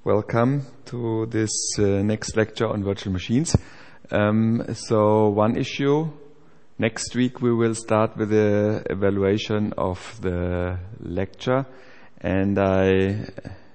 Welcome to this next lecture on virtual machines. So one issue, next week we will start with the evaluation of the lecture, and I'm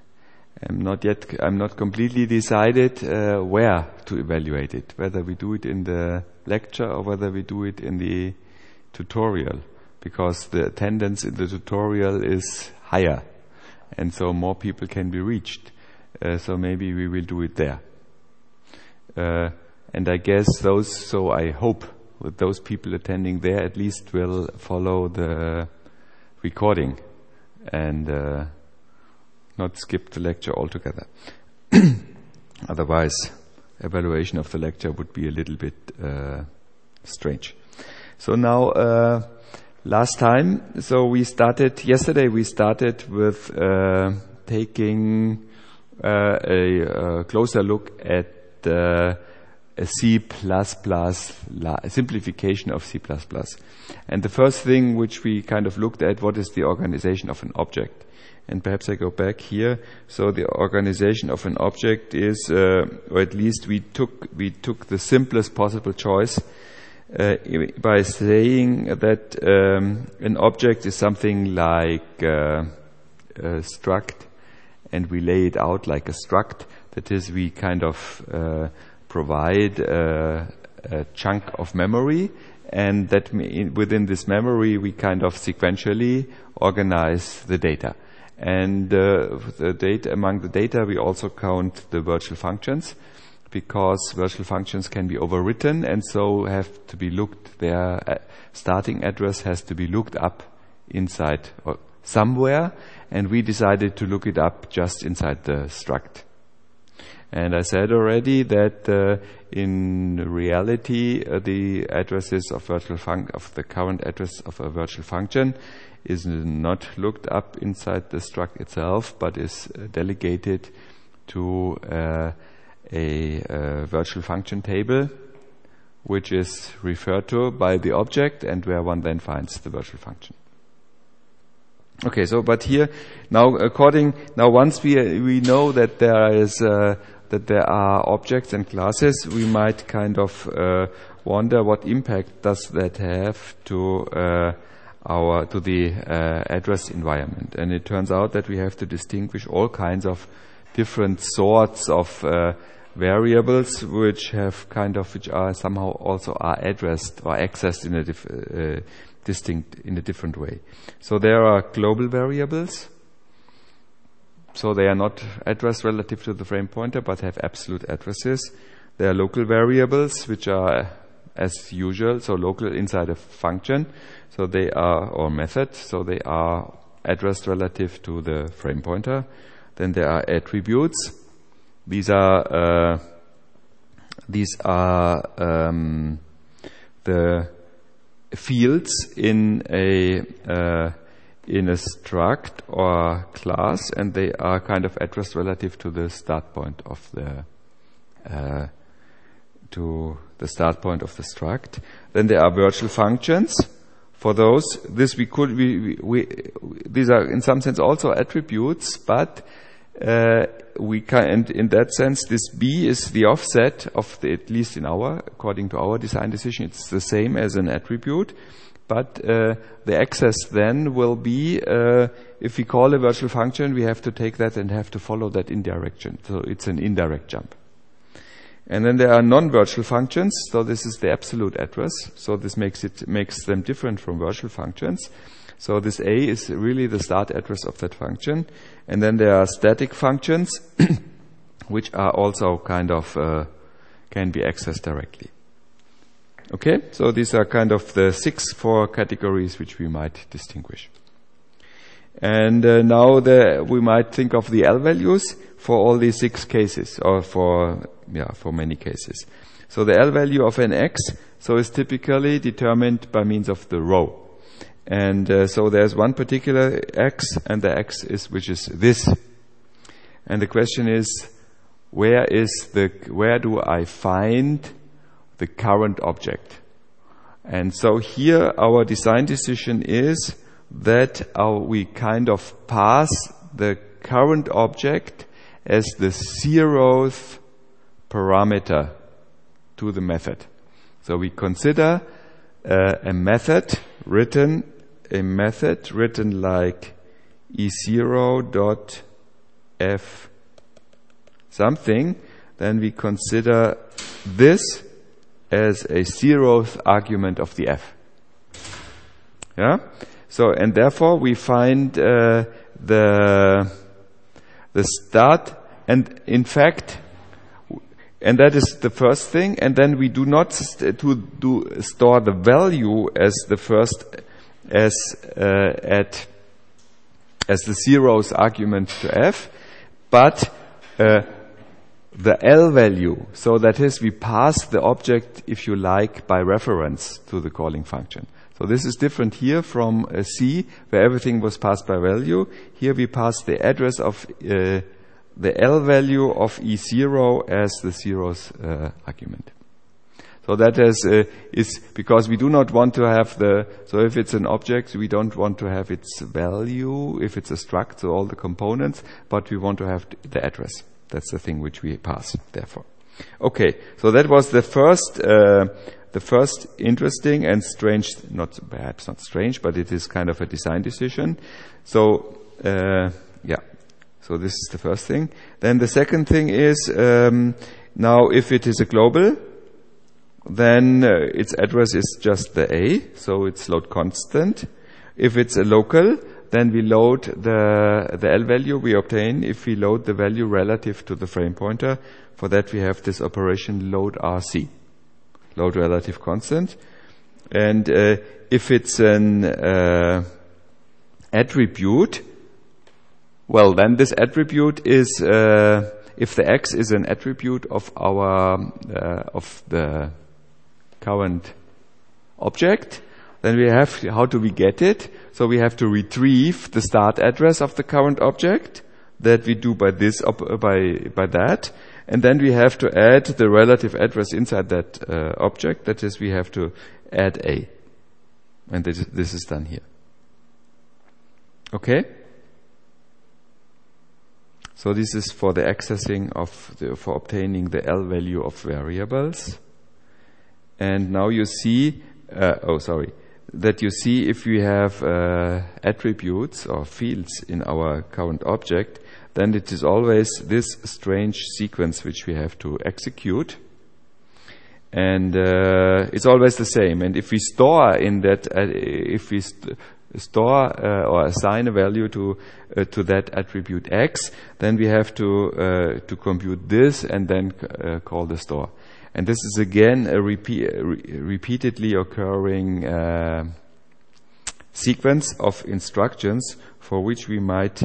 not completely decided where to evaluate it, whether we do it in the lecture or whether we do it in the tutorial, because the attendance in the tutorial is higher and so more people can be reached. So maybe we will do it there. And I guess I hope that those people attending there at least will follow the recording and not skip the lecture altogether. Otherwise, evaluation of the lecture would be a little bit strange. So now, yesterday we started with taking a closer look at a C++, simplification of C++. And the first thing which we kind of looked at, what is the organization of an object? And perhaps I go back here. So the organization of an object is, or at least we took the simplest possible choice by saying that an object is something like a struct, and we lay it out like a struct. That is, we kind of provide a chunk of memory, and that within this memory we kind of sequentially organize the data. And among the data we also count the virtual functions, because virtual functions can be overwritten and so have to be looked, their starting address has to be looked up inside or somewhere, and we decided to look it up just inside the struct. And I said already that in reality the addresses of the current address of a virtual function is not looked up inside the struct itself, but is delegated to a virtual function table, which is referred to by the object and where one then finds the virtual function. Okay, so but here now once we know that there are objects and classes, we might kind of wonder what impact does that have to the address environment. And it turns out that we have to distinguish all kinds of different sorts of variables which are somehow also are addressed or accessed in a different way. So there are global variables. So they are not addressed relative to the frame pointer, but have absolute addresses. There are local variables, which are as usual, so local inside a function. So they are, or method, so they are addressed relative to the frame pointer. Then there are attributes. These are the fields in a struct or class, and they are kind of addressed relative to the start point of the struct. Then there are virtual functions. For those, these are in some sense also attributes, but we can, and in that sense, this B is the offset of at least according to our design decision, it's the same as an attribute, but the access then will be, if we call a virtual function, we have to take that and have to follow that in direction. So it's an indirect jump. And then there are non-virtual functions. So this is the absolute address. So this makes them different from virtual functions. So this A is really the start address of that function. And then there are static functions, which are also kind of can be accessed directly. Okay, so these are kind of the 4 categories which we might distinguish. And now we might think of the L values for all these 6 cases, or for many cases. So the L value of an X is typically determined by means of the row. And so there's one particular X, and the X which is this. And the question is, where do I find the current object? And so here our design decision is that we kind of pass the current object as the 0th parameter to the method. So we consider a method written like E0 dot F something, then we consider this as a 0th argument of the F. Yeah? So, and therefore we find the start, and in fact, and that is the first thing, and then we do not store the value as the first, as the 0th argument to F, but the L value. So that is, we pass the object, if you like, by reference to the calling function. So this is different here from C, where everything was passed by value. Here we pass the address of the L value of E0 as the 0th argument. So that is because we do not want to have so if it's an object, we don't want to have its value, if it's a struct, so all the components, but we want to have the address. That's the thing which we pass, therefore. Okay, so that was the first interesting and strange, perhaps not strange, but it is kind of a design decision. So, so this is the first thing. Then the second thing is, now if it is a global, then its address is just the A, so it's load constant. If it's a local, then we load the L value we obtain if we load the value relative to the frame pointer. For that we have this operation load RC, load relative constant. And if it's an attribute, well, then this attribute is, if the X is an attribute of of the current object, then we have, how do we get it? So we have to retrieve the start address of the current object, that we do by this, by that. And then we have to add the relative address inside that object. That is, we have to add A. And this is done here. Okay? So this is for the accessing for obtaining the L value of variables. And now you see, that you see if we have attributes or fields in our current object, then it is always this strange sequence which we have to execute. And it's always the same. And if we store in that, if we store or assign a value to that attribute X, then we have to compute this and then call the store. And this is again a repeatedly occurring sequence of instructions for which we might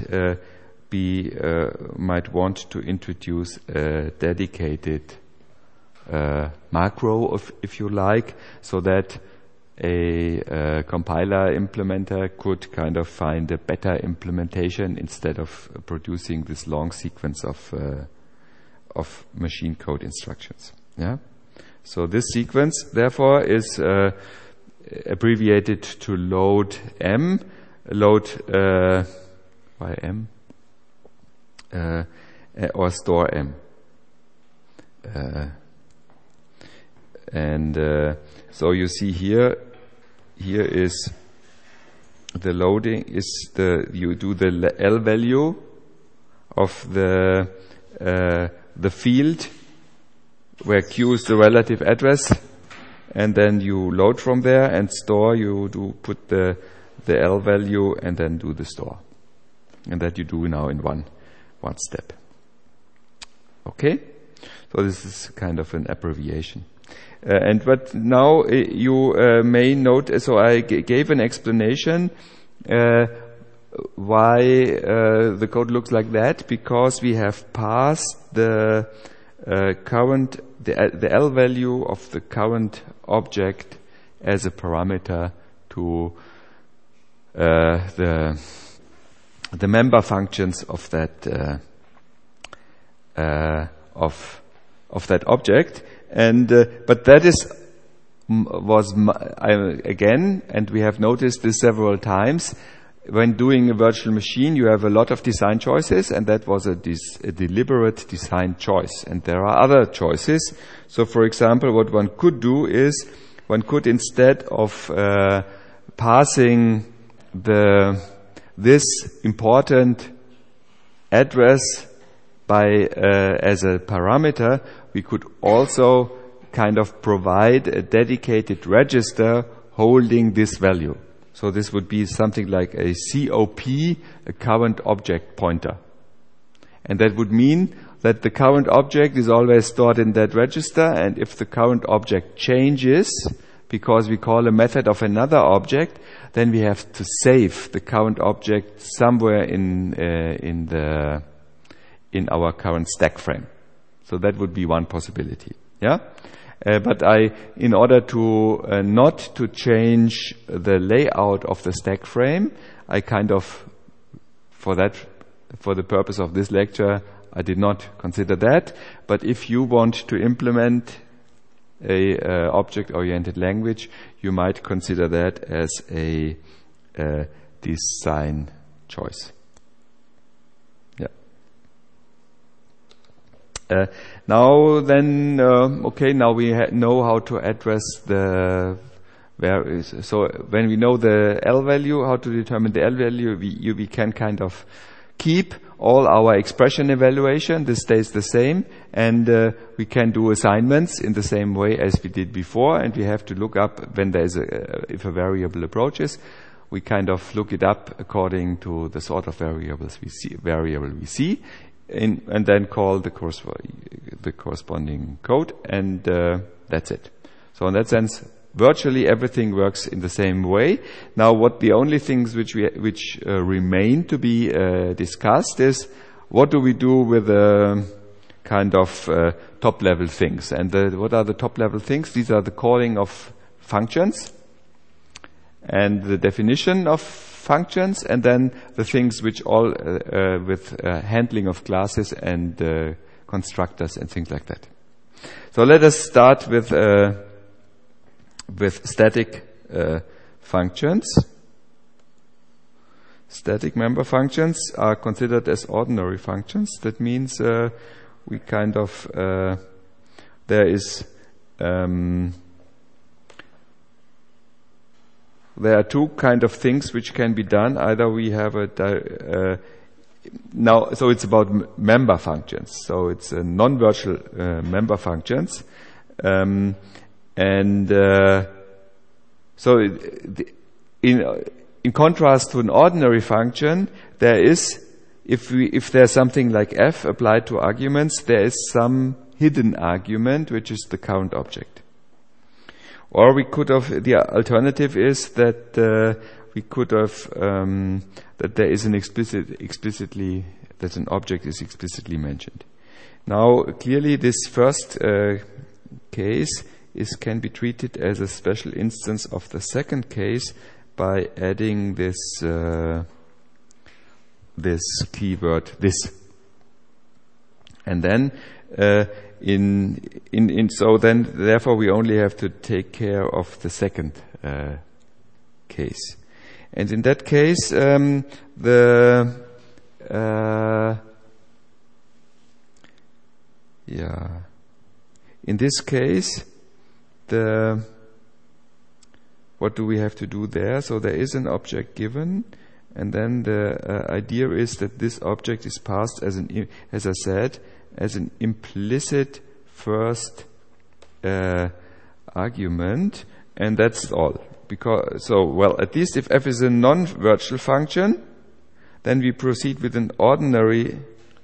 want to introduce a dedicated macro, if you like, so that a compiler implementer could kind of find a better implementation instead of producing this long sequence of machine code instructions. Yeah. So this sequence, therefore, is abbreviated to load M, load by M, or store M. So you see here is the loading you do the L value of the field where Q is the relative address, and then you load from there, and store you do put the L value and then do the store, and that you do now in one step. Okay, so this is kind of an abbreviation. But now you may note, so I gave an explanation why the code looks like that, because we have passed the L value of the current object as a parameter to the member functions of that object. And but that was again, and we have noticed this several times, when doing a virtual machine, you have a lot of design choices, and that was a deliberate design choice. And there are other choices. So, for example, what one could do is one could, instead of passing this important address as a parameter, we could also kind of provide a dedicated register holding this value. So this would be something like a COP, a current object pointer. And that would mean that the current object is always stored in that register, and if the current object changes, because we call a method of another object, then we have to save the current object somewhere in our current stack frame. So that would be one possibility. Yeah. But in order to not to change the layout of the stack frame, I kind of, for the purpose of this lecture, I did not consider that. But if you want to implement a object-oriented language, you might consider that as a design choice. Now we know how to address so when we know the L value, how to determine the L value, we can kind of keep all our expression evaluation. This stays the same, and we can do assignments in the same way as we did before, and we have to look up when there is if a variable approaches, we kind of look it up according to the sort of variable we see. And then call the corresponding code, and that's it. So in that sense, virtually everything works in the same way. Now, what the only things which remain to be discussed is what do we do with kind of top-level things? And what are the top-level things? These are the calling of functions and the definition of functions, and then the things which all with handling of classes and constructors and things like that. So let us start with static functions. Static member functions are considered as ordinary functions. That means we kind of there are two kind of things which can be done. Either we have so it's about member functions. So it's a non-virtual member functions, so in contrast to an ordinary function, there is if there's something like f applied to arguments, there is some hidden argument which is the current object. Or we could have, the alternative is that we could have, that there is that an object is explicitly mentioned. Now, clearly this first case can be treated as a special instance of the second case by adding this keyword, this. And then, therefore we only have to take care of the second case. And in that case, in this case, what do we have to do there? So there is an object given, and then the idea is that this object is passed as I said, as an implicit first argument, and that's all. At least if f is a non-virtual function, then we proceed with an ordinary.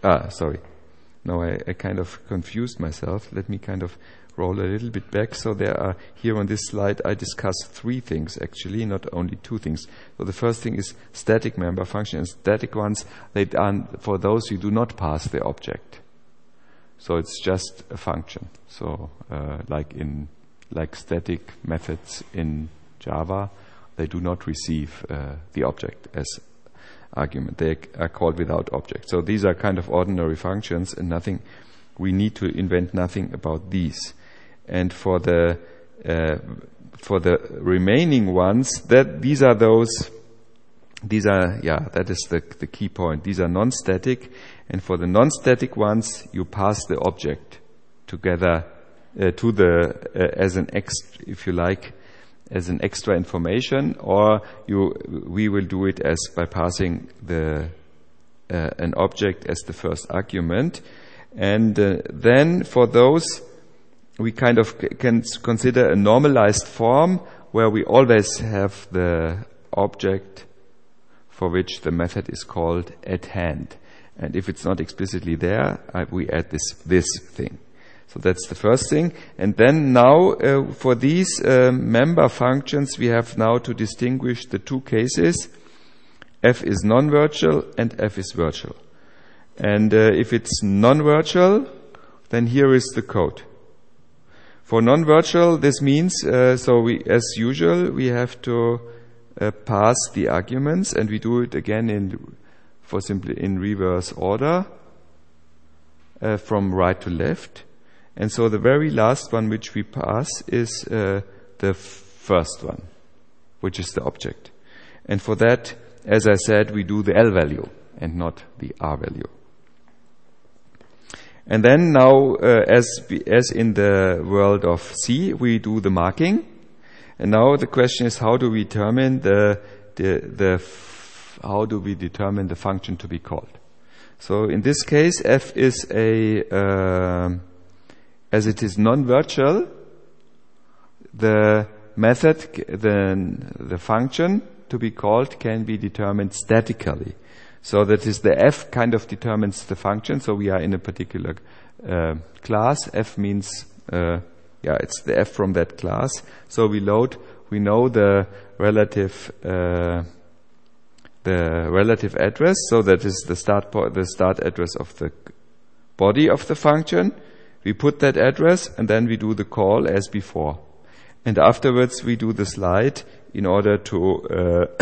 I kind of confused myself. Let me kind of roll a little bit back. So there are here on this slide I discussed three things actually, not only two things. So the first thing is static member function, and static ones, for those you do not pass the object. So it's just a function. So like static methods in Java, they do not receive the object as argument. They are called without object. So these are kind of ordinary functions, and we need to invent nothing about these. And for the remaining ones, these are those these are, that is the key point. These are non-static, and for the non-static ones, you pass the object together to the as an if you like, as an extra information, or we will do it as by passing an object as the first argument, and then for those we kind of can consider a normalized form where we always have the object for which the method is called at hand. And if it's not explicitly there, we add this thing. So that's the first thing. And then now, for these member functions, we have now to distinguish the two cases. F is non-virtual and F is virtual. And if it's non-virtual, then here is the code. For non-virtual, this means, as usual, we have to pass the arguments, and we do it again in reverse order, from right to left. And so the very last one which we pass is the first one, which is the object. And for that, as I said, we do the L value and not the R value. And then now, as in the world of C, we do the marking. And now the question is, how do we determine how do we determine the function to be called? So in this case, F is as it is non-virtual, the method, the function to be called can be determined statically. So that is, the F kind of determines the function. So we are in a particular class. F means, it's the F from that class. So we know the relative address. So that is the start address of the body of the function. We put that address, and then we do the call as before. And afterwards we do the slide in order to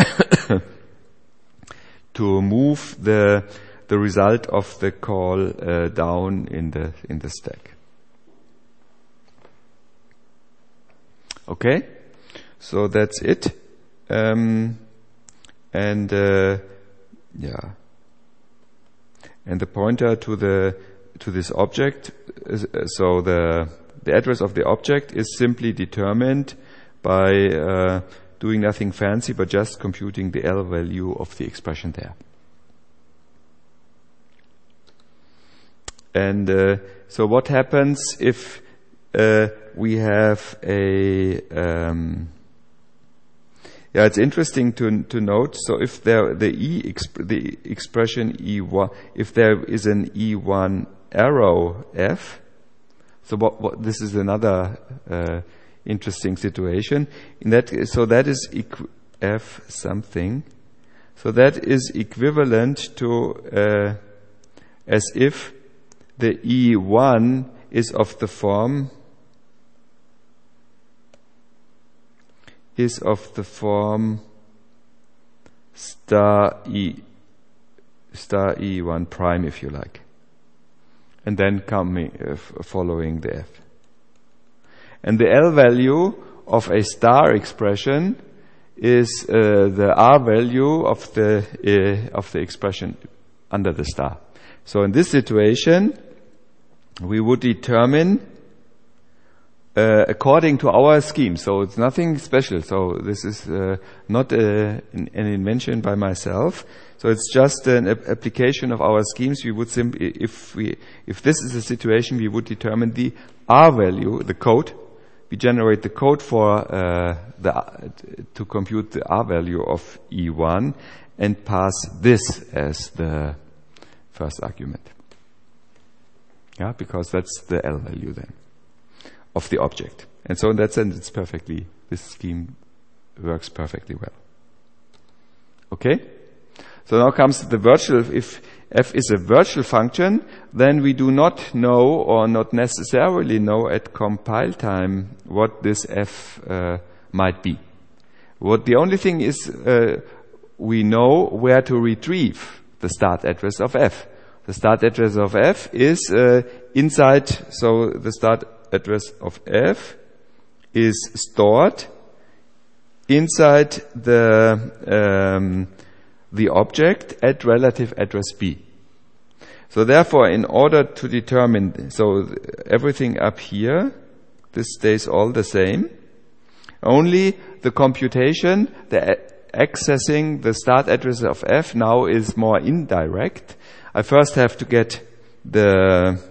to move the result of the call down in the stack. Okay, so that's it. And the pointer to this object. So the address of the object is simply determined by doing nothing fancy, but just computing the L value of the expression there. And so what happens if we have it's interesting to note. So if the expression E1, if there is an E1 arrow F, so what this is another interesting situation. That is F something. So that is equivalent to as if the E1 is of the form star E1 prime, if you like, and then following the F. And the L value of a star expression is the R value of the expression under the star. So in this situation, we would determine according to our scheme. So it's nothing special. So this is not an invention by myself. So it's just an application of our schemes. We would simply, if this is the situation, we would determine the R value, the code. We generate the code for to compute the R value of E1 and pass this as the first argument. Yeah, because that's the L value then of the object. And so in that sense, this scheme works perfectly well. Okay? So now comes the virtual. If F is a virtual function, then we do not know, or not necessarily know at compile time, what this F might be. The only thing is, we know where to retrieve the start address of F. The start address of F is inside, so the start address of F is stored inside the the object at relative address B. So therefore, in order to determine, so everything up here, this stays all the same. Only the computation, the accessing the start address of F now is more indirect. I first have to get the,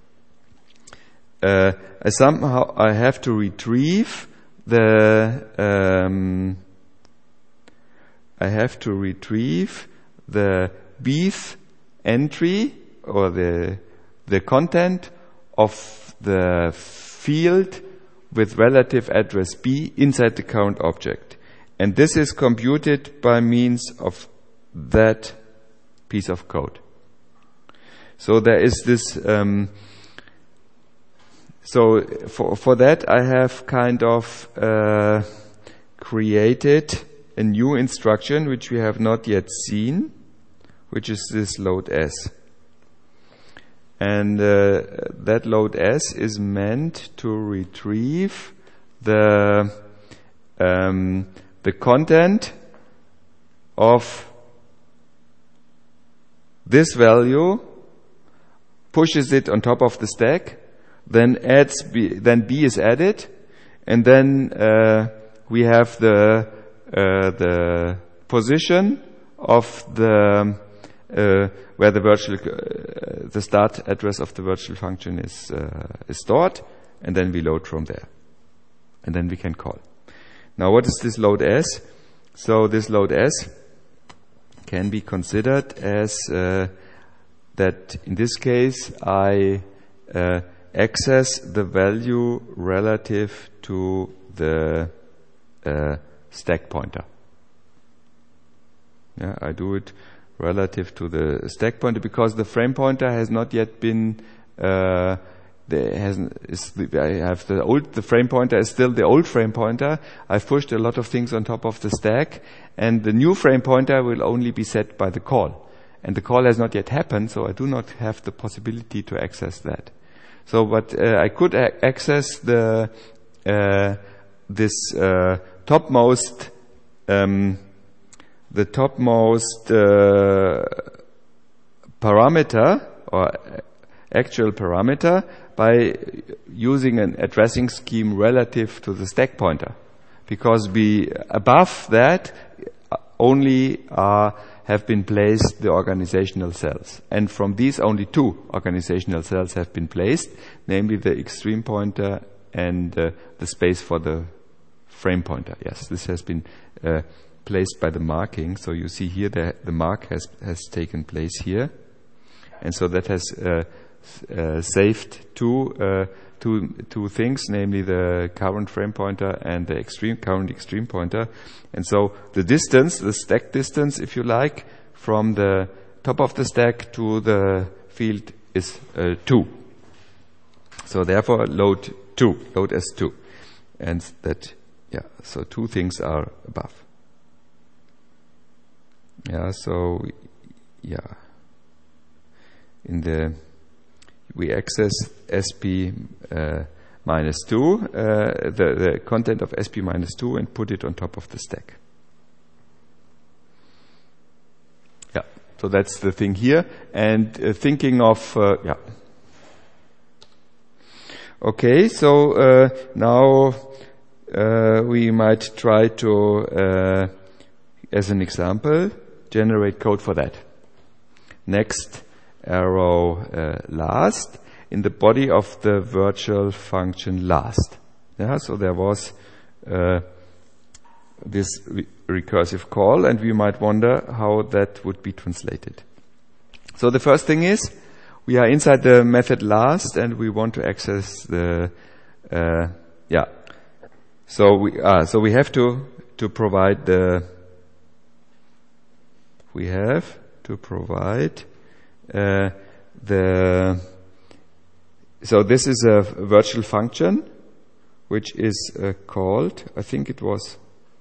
somehow I have to retrieve the, Bth entry, or the content of the field with relative address B inside the current object. And this is computed by means of that piece of code. So there is this, so for that I have kind of created a new instruction which we have not yet seen, which is this load S. And that load S is meant to retrieve the content of this value, pushes it on top of the stack, then adds B, then B is added, and then we have the position of the where the virtual the start address of the virtual function is stored, and then we load from there, and then we can call. Now, what is this load S? So this load S can be considered as that in this case I access the value relative to the stack pointer. Yeah, I do it relative to the stack pointer because the frame pointer has not yet been. The frame pointer is still the old frame pointer. I've pushed a lot of things on top of the stack, and the new frame pointer will only be set by the call. And the call has not yet happened, so I do not have the possibility to access that. So, but I could access the topmost parameter or actual parameter by using an addressing scheme relative to the stack pointer, because above that only have been placed the organizational cells, and from these only two organizational cells have been placed, namely the extreme pointer and the space for the frame pointer. Yes, this has been placed by the marking. So you see here that the mark has taken place here, and so that has saved two things, namely the current frame pointer and the current extreme pointer. And so the distance, the stack distance, if you like, from the top of the stack to the field is 2. So therefore load S2. And that, yeah, so two things are above. Yeah, so, yeah. We access SP minus 2, the content of SP minus 2, and put it on top of the stack. Yeah, so that's the thing here. And thinking of, yeah. Okay, so now we might try to, as an example, generate code for that. Next arrow last in the body of the virtual function last. Yeah, so there was this recursive call, and we might wonder how that would be translated. So the first thing is we are inside the method last, and we want to access the yeah. So we have to provide the. We have to provide. So this is a virtual function which is called, I think it was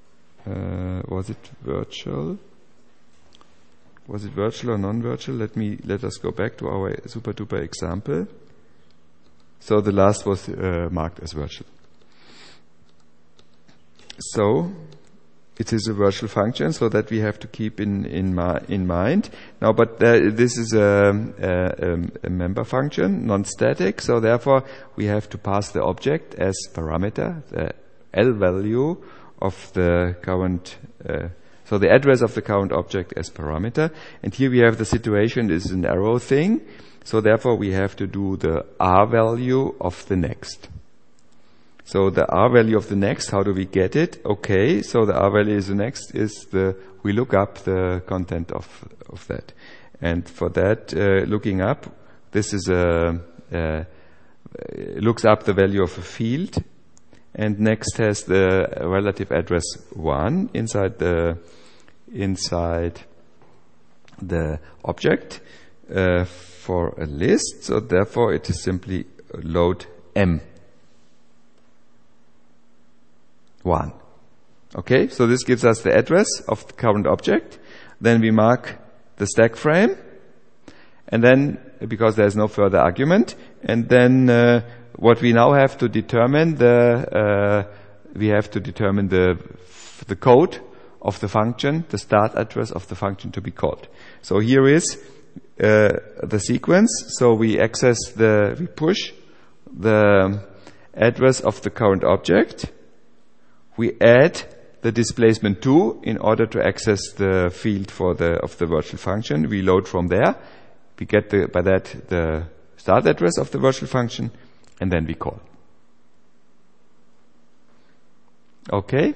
it virtual? Was it virtual or non-virtual? Let us go back to our super duper example. So the last was marked as virtual. So it is a virtual function, so that we have to keep in mind. Now, but this is a member function, non-static, so therefore we have to pass the object as parameter, the L value of the current, so the address of the current object as parameter. And here we have the situation is an arrow thing, so therefore we have to do the R value of the next. So the R value of the next, how do we get it? Okay, so the R value is the next is we look up the content of that. And for that, looking up, this is looks up the value of a field, and next has the relative address 1 inside the object for a list. So therefore it is simply load M1. Okay, so this gives us the address of the current object. Then we mark the stack frame, and then, because there's no further argument, and then what we now have to determine we have to determine the code of the function, the start address of the function to be called. So here is the sequence. So we push the address of the current object. We add the displacement 2 in order to access the field of the virtual function. We load from there. We get by that the start address of the virtual function, and then we call. Okay.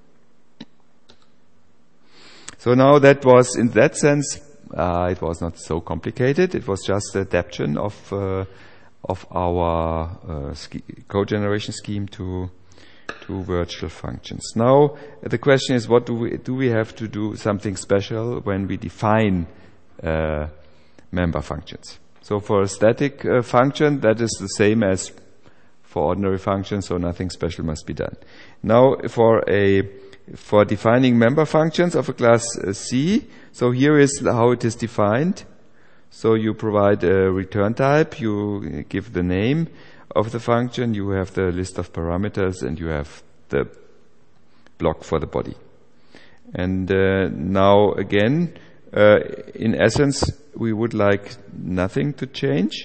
So now that was, in that sense, it was not so complicated. It was just adaptation of our code generation scheme to virtual functions. Now the question is, what do we have to do something special when we define member functions? So for a static function, that is the same as for ordinary functions, so nothing special must be done. Now for defining member functions of a class C, so here is how it is defined. So you provide a return type, you give the name of the function, you have the list of parameters, and you have the block for the body. And now again, in essence, we would like nothing to change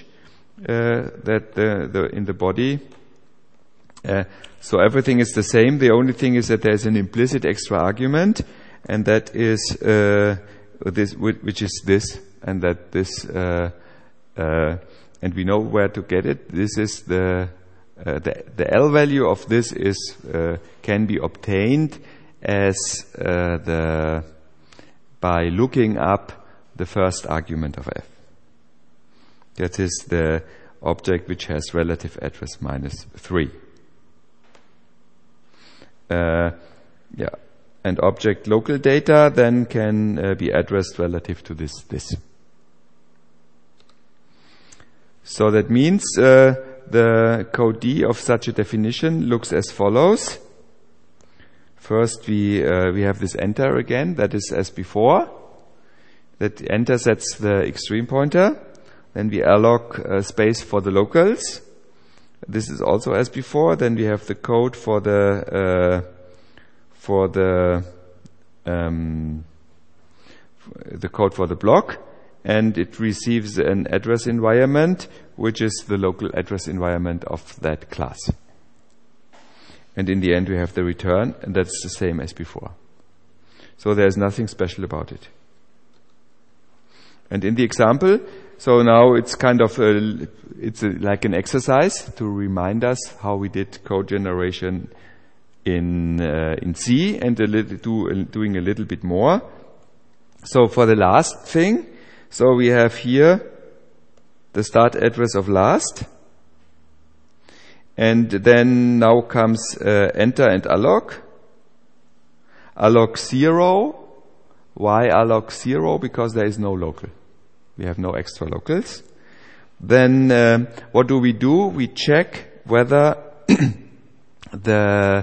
in the body. So everything is the same. The only thing is that there's an implicit extra argument, and that is this, which is this, and that this, and we know where to get it. This is the L value of this is can be obtained as by looking up the first argument of f. That is the object which has relative address -3. And object local data then can be addressed relative to this. So that means the code D of such a definition looks as follows. First we have this enter again, that is as before. That enter sets the extreme pointer. Then we alloc space for the locals. This is also as before. Then we have the code for the code for the block, and it receives an address environment, which is the local address environment of that class. And in the end, we have the return, and that's the same as before. So there's nothing special about it. And in the example, so now it's kind of like an exercise to remind us how we did code generation in C, and doing a little bit more. So for the last thing, so we have here the start address of last, and then now comes enter and alloc. Alloc 0. Why alloc 0? Because there is no local. We have no extra locals. Then what do? We check whether the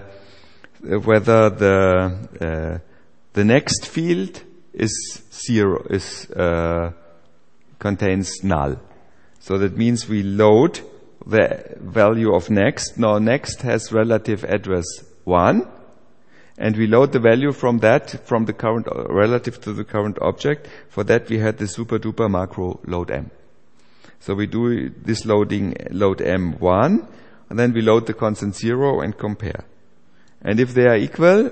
next field is 0, contains null. So that means we load the value of next. Now next has relative address 1, And we load the value from that, from the current, relative to the current object. For that we had the super duper macro load M. So we do this loading, load M1, and then we load the constant 0 and compare. And if they are equal,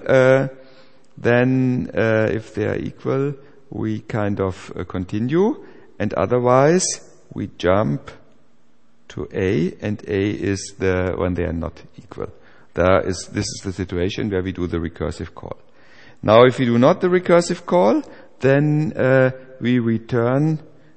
if they are equal, we kind of continue, and otherwise we jump to A, and A is when they are not equal. This is the situation where we do the recursive call. Now, if we do not the recursive call, then we return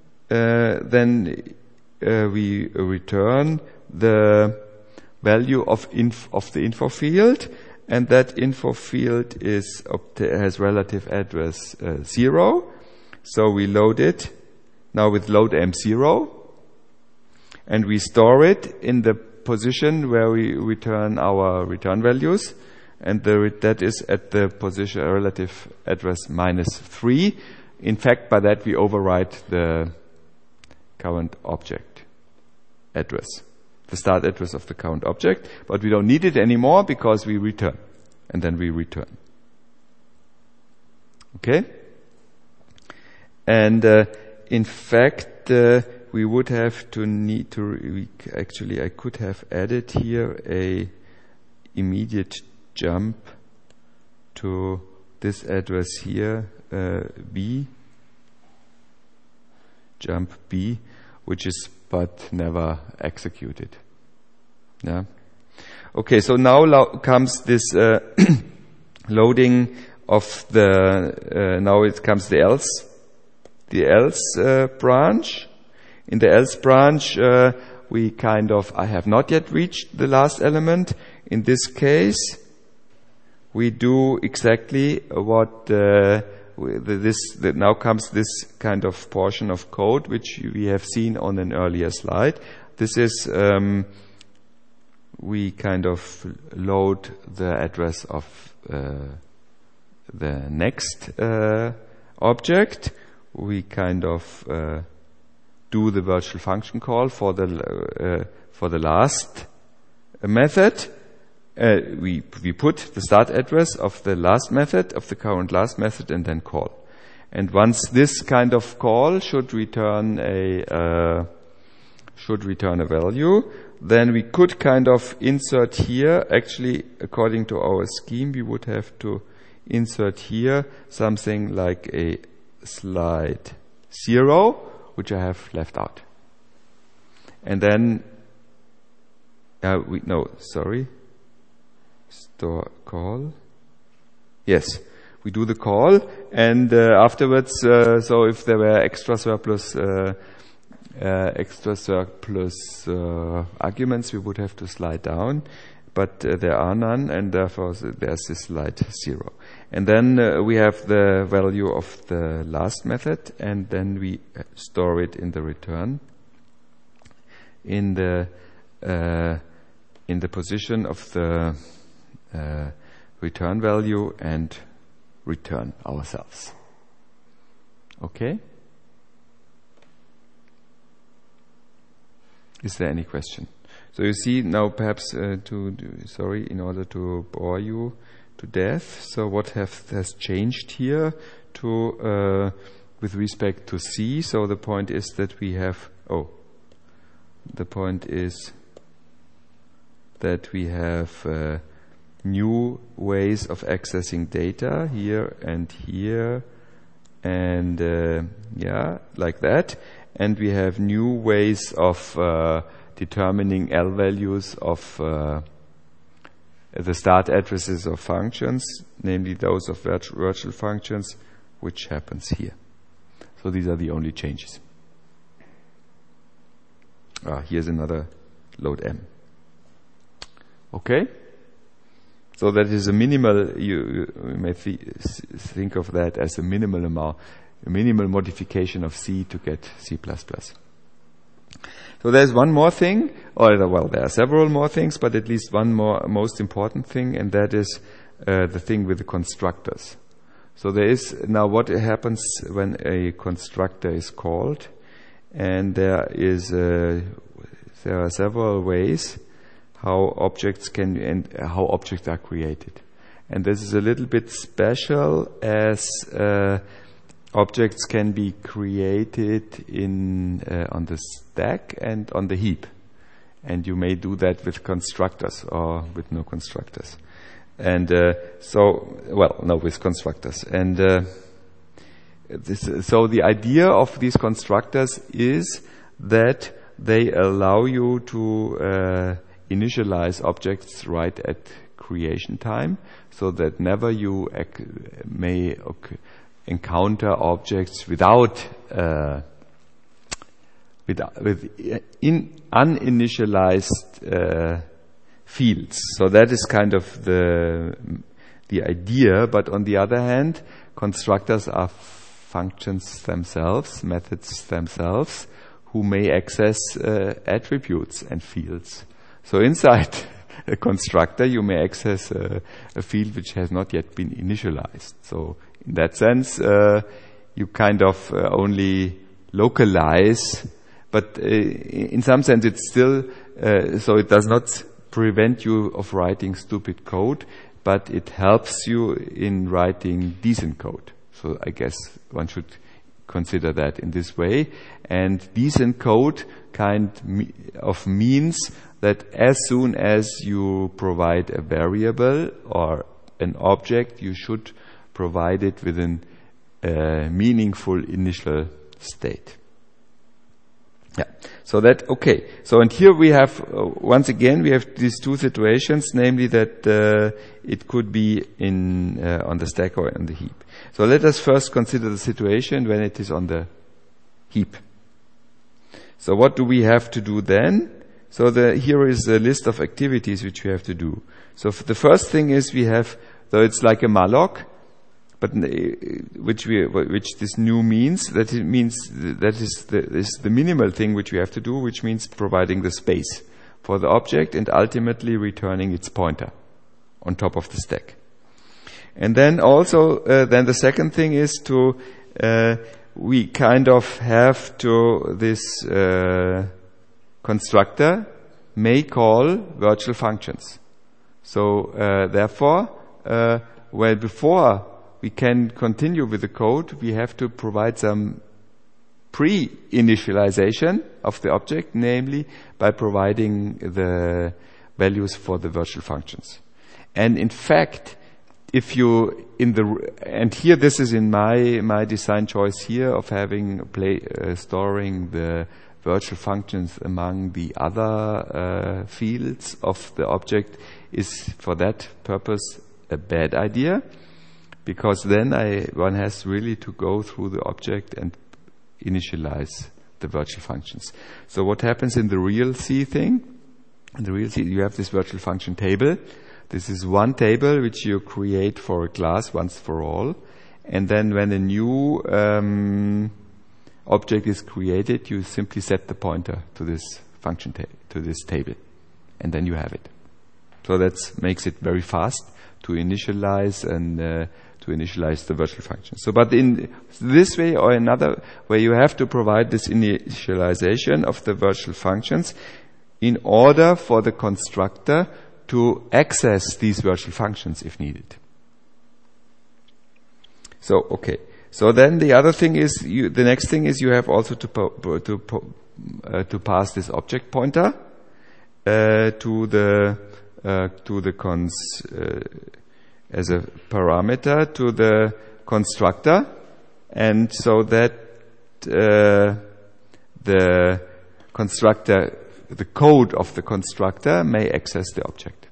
the value of the info field, and that info field has relative address 0. So we load it now with load M0, and we store it in the position where we return our return values, and that is at the position relative address -3. In fact, by that we overwrite the current object address, the start address of the current object, but we don't need it anymore because we return, and then we return. Okay? And in fact, we would have to I could have added here a immediate jump to this address here, B, jump B, which is but never executed. Yeah. Okay, so now comes this loading of now it comes the else branch. In the else branch, I have not yet reached the last element. In this case, we do exactly what now comes this kind of portion of code which we have seen on an earlier slide. This is we kind of load the address of the next object. We kind of do the virtual function call for the last method. We put the start address of the last method, of the current last method, and then call. And once this kind of call should return a value, then we could kind of insert here. Actually, according to our scheme, we would have to insert here something like a slide 0, which I have left out. And then, store call. Yes, we do the call, and afterwards, so if there were extra surplus arguments, we would have to slide down, but there are none, and therefore there's this slide 0. And then we have the value of the last method, and then we store it in the return, in the position of the return value, and return ourselves. Okay? Is there any question? So you see now, perhaps in order to bore you to death. So what has changed here with respect to C? So the point is that we have new ways of accessing data here, and like that. And we have new ways of determining L values of the start addresses of functions, namely those of virtual functions, which happens here. So these are the only changes. Here's another load M. Okay? So that is a minimal, you may think of that as a minimal modification of C to get C++. So there's one more thing, there are several more things, but at least one more most important thing, and that is the thing with the constructors. So there is now what happens when a constructor is called, and there are several ways how objects are created. And this is a little bit special as objects can be created on the stack and on the heap. And you may do that with constructors or with no constructors. And with constructors. And so the idea of these constructors is that they allow you to initialize objects right at creation time, so that never you may encounter objects with uninitialized fields. So that is kind of the idea. But on the other hand, constructors are functions themselves, methods themselves, who may access attributes and fields. So inside a constructor, you may access a field which has not yet been initialized. So in that sense, you kind of only localize, but in some sense it's still, so it does not prevent you of writing stupid code, but it helps you in writing decent code. So I guess one should consider that in this way. And decent code kind of means that as soon as you provide a variable or an object, you should provide it within a meaningful initial state. Yeah. So that, okay. So, and here we have, once again, we have these two situations, namely that it could be on the stack or on the heap. So let us first consider the situation when it is on the heap. So what do we have to do then? So here is a list of activities which we have to do. So the first thing is we have, so it's like a malloc, but which this new means, that it means that is the minimal thing which we have to do, which means providing the space for the object and ultimately returning its pointer on top of the stack. And then also, then the second thing is we kind of have to, this constructor may call virtual functions. So therefore, before we can continue with the code, we have to provide some pre-initialization of the object, namely by providing the values for the virtual functions. And in fact, and here this is in my design choice here of having storing the virtual functions among the other fields of the object is for that purpose a bad idea, because then one has really to go through the object and initialize the virtual functions. So what happens in the real C thing? In the real C, you have this virtual function table. This is one table which you create for a class once for all. And then when a new object is created, you simply set the pointer to this function to this table. And then you have it. So that makes it very fast to initialize and to initialize the virtual function. So, but in this way or another way, you have to provide this initialization of the virtual functions in order for the constructor to access these virtual functions if needed. So, okay. So then the other thing is, the next thing is you have also to pass this object pointer as a parameter to the constructor, and so that the code of the constructor may access the object.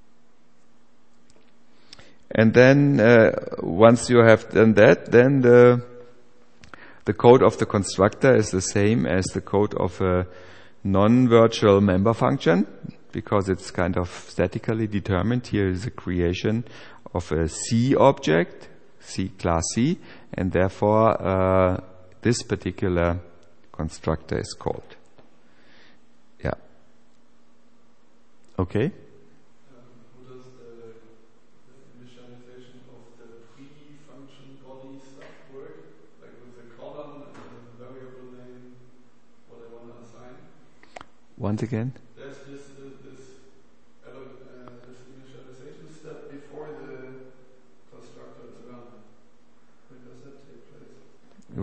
And then once you have done that, then the code of the constructor is the same as the code of a non-virtual member function, because it's kind of statically determined. Here is a creation of a C object, C class C, and therefore this particular constructor is called. Yeah. Okay. How does the initialization of the pre-function body stuff work? Like with a column and a variable name, what I want to assign? Once again. There's this initialization step before the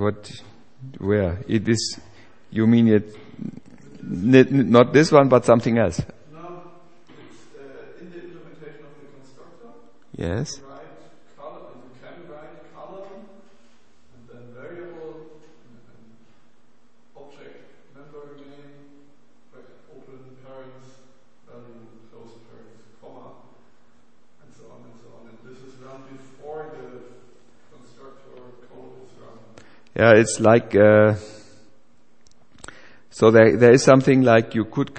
where? It is, you mean it, not this one, but something else? No, it's in the implementation of the constructor. Yes. You can write column, and then variable, and object, member name, open parents, value, close parents, comma, and so on and so on. And this is run before the constructor code is run. Yeah, it's like, so there is something like you could,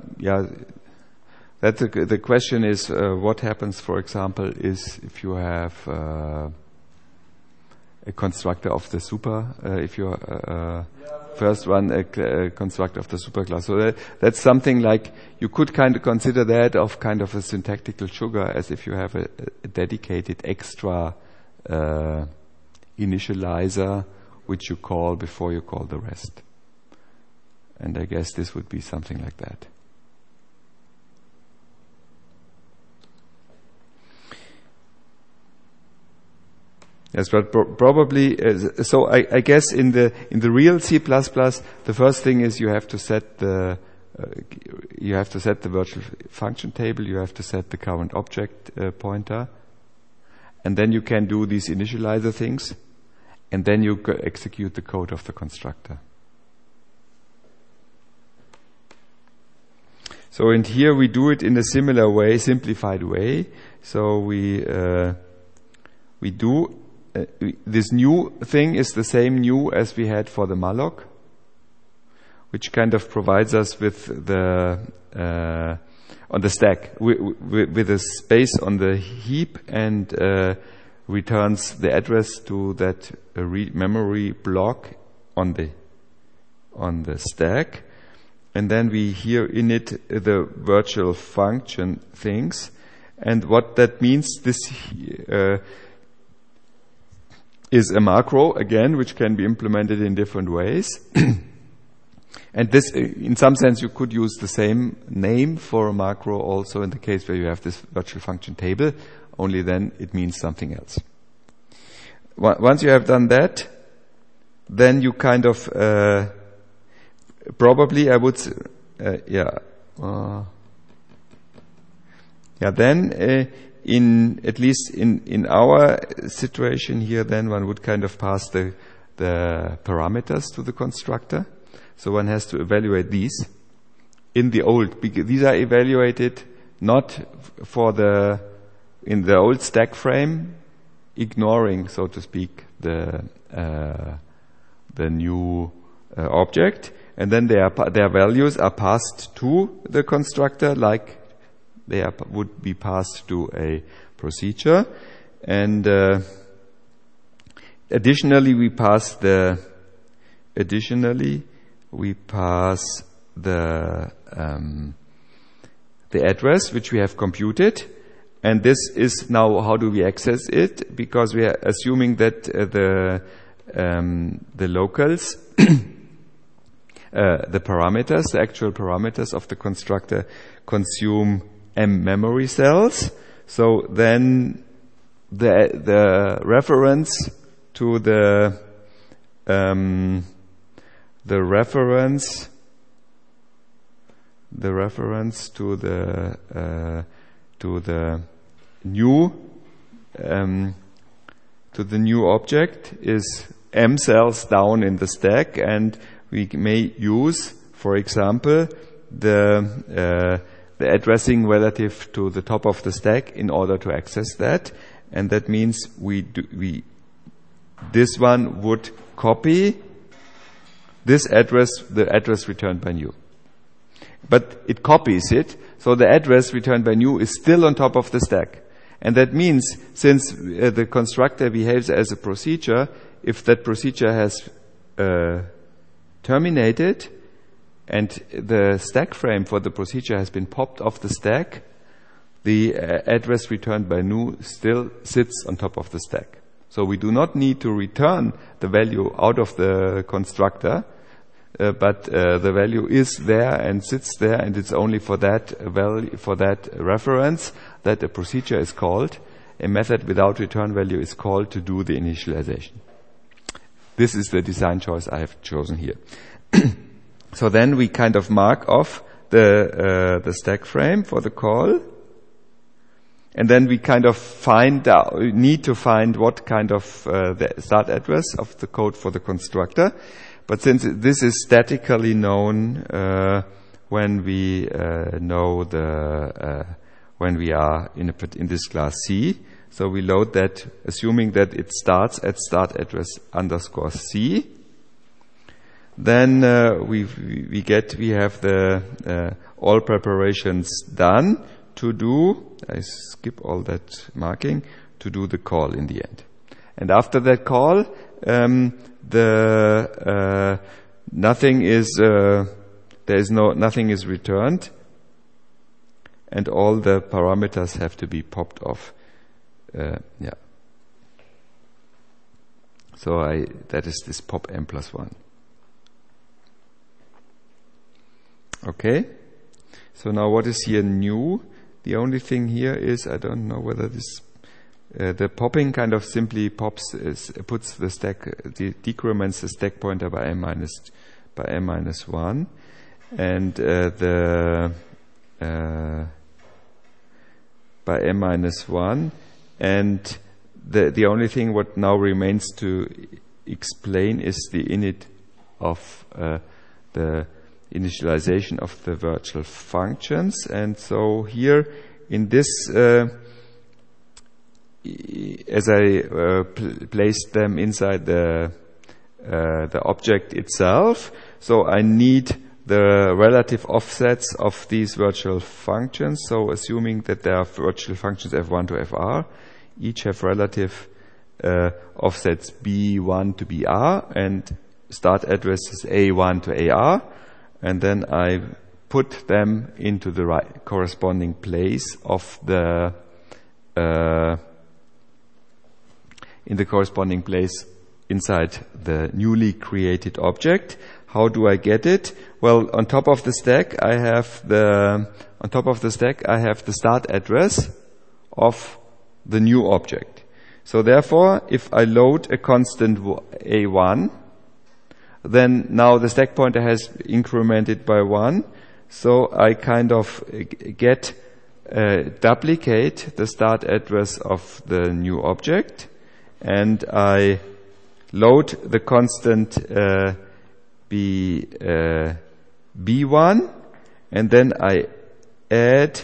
that the question is, what happens, for example, is if you have a constructor of the super, if you first run a constructor of the superclass. So that's something like, you could kind of consider that of kind of a syntactical sugar, as if you have a dedicated extra initializer, which you call before you call the rest. And I guess this would be something like that. Yes, but probably, so I guess in the real C++, the first thing is you have to set the virtual function table, you have to set the current object pointer, and then you can do these initializer things, and then you execute the code of the constructor. So in here we do it in a similar way, simplified way. So we do this new thing is the same new as we had for the malloc, which kind of provides us with the on the stack with a space on the heap, and returns the address to that memory block on the stack. And then we here init the virtual function things. And what that means, this is a macro, again, which can be implemented in different ways. And this, in some sense, you could use the same name for a macro also in the case where you have this virtual function table, only then it means something else. Once you have done that, then you kind of... probably I would, then in at least in our situation here, then one would kind of pass the parameters to the constructor. So one has to evaluate these in the old. These are evaluated not in the old stack frame, ignoring, so to speak, the new object. And then their values are passed to the constructor like they would be passed to a procedure. And additionally, we pass the address which we have computed. And this is now, how do we access it? Because we are assuming that the locals the parameters, the actual parameters of the constructor consume M memory cells. So then the reference to the new object is M cells down in the stack, and we may use, for example, the addressing relative to the top of the stack in order to access that. And that means this one would copy this address, the address returned by new. But it copies it, so the address returned by new is still on top of the stack. And that means, since the constructor behaves as a procedure, if that procedure has terminated and the stack frame for the procedure has been popped off the stack, the address returned by new still sits on top of the stack. So we do not need to return the value out of the constructor, but the value is there and sits there, and it's only for that value, for that reference, that a procedure is called. A method without return value is called to do the initialization. this is the design choice I have chosen here. So then we kind of mark off the stack frame for the call. And then we kind of need to find what kind of the start address of the code for the constructor. But since this is statically known when we know when we are in this class C, so we load that, assuming that it starts at start address underscore C. Then we have the all preparations done to do. I skip all that marking to do the call in the end. And after that call, nothing is returned, and all the parameters have to be popped off. So that is this pop m+1. Okay. So now what is here new? The only thing here is, I don't know whether this, the popping kind of simply puts the stack, decrements the stack pointer by m-1, and by m-1, and the only thing what now remains to explain is the init of the initialization of the virtual functions. And so here in this, as I placed them inside the object itself, so I need the relative offsets of these virtual functions. So assuming that there are virtual functions f1 to fr, each have relative offsets b1 to br, and start addresses a1 to ar. And then I put them into the right corresponding place of in the corresponding place inside the newly created object. How do I get it? Well, on top of the stack, I have the start address of the new object. So therefore, if I load a constant a1, then now the stack pointer has incremented by 1. So I kind of duplicate the start address of the new object, and I load the constant b1, and then I add,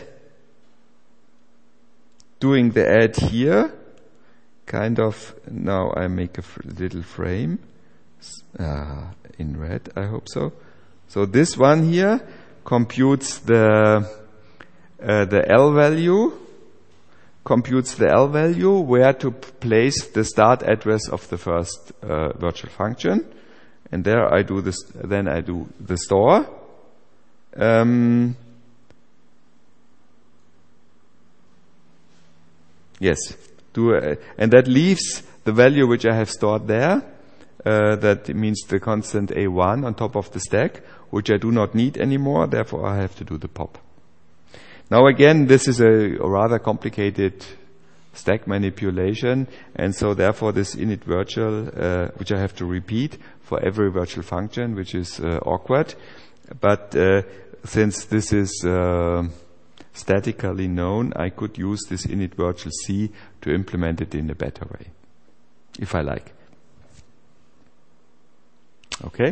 doing the add here, kind of, now I make a little frame. In red, I hope so. So this one here computes the L value, where to place the start address of the first virtual function, and there I do this. Then I do the store. Yes, and that leaves the value which I have stored there. That means the constant a1 on top of the stack, which I do not need anymore, therefore I have to do the pop. Now again, this is a rather complicated stack manipulation, and so therefore this init virtual, which I have to repeat for every virtual function, which is awkward. But since this is statically known, I could use this init virtual C to implement it in a better way, if I like. Okay.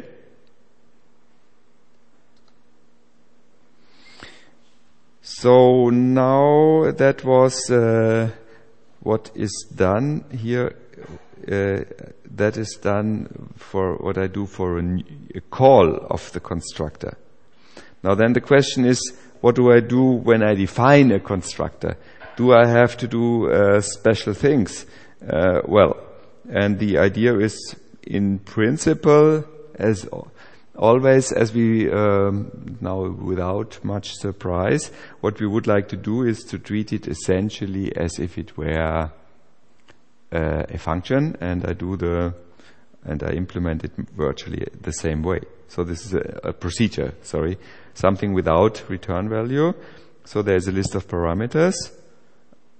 So now that was what is done here. That is done for what I do for a call of the constructor. Now then the question is, what do I do when I define a constructor? Do I have to do special things? Well, and the idea is, in principle, as always, as we now without much surprise, what we would like to do is to treat it essentially as if it were a function, and I implement it virtually the same way. So this is a procedure, something without return value. So there is a list of parameters,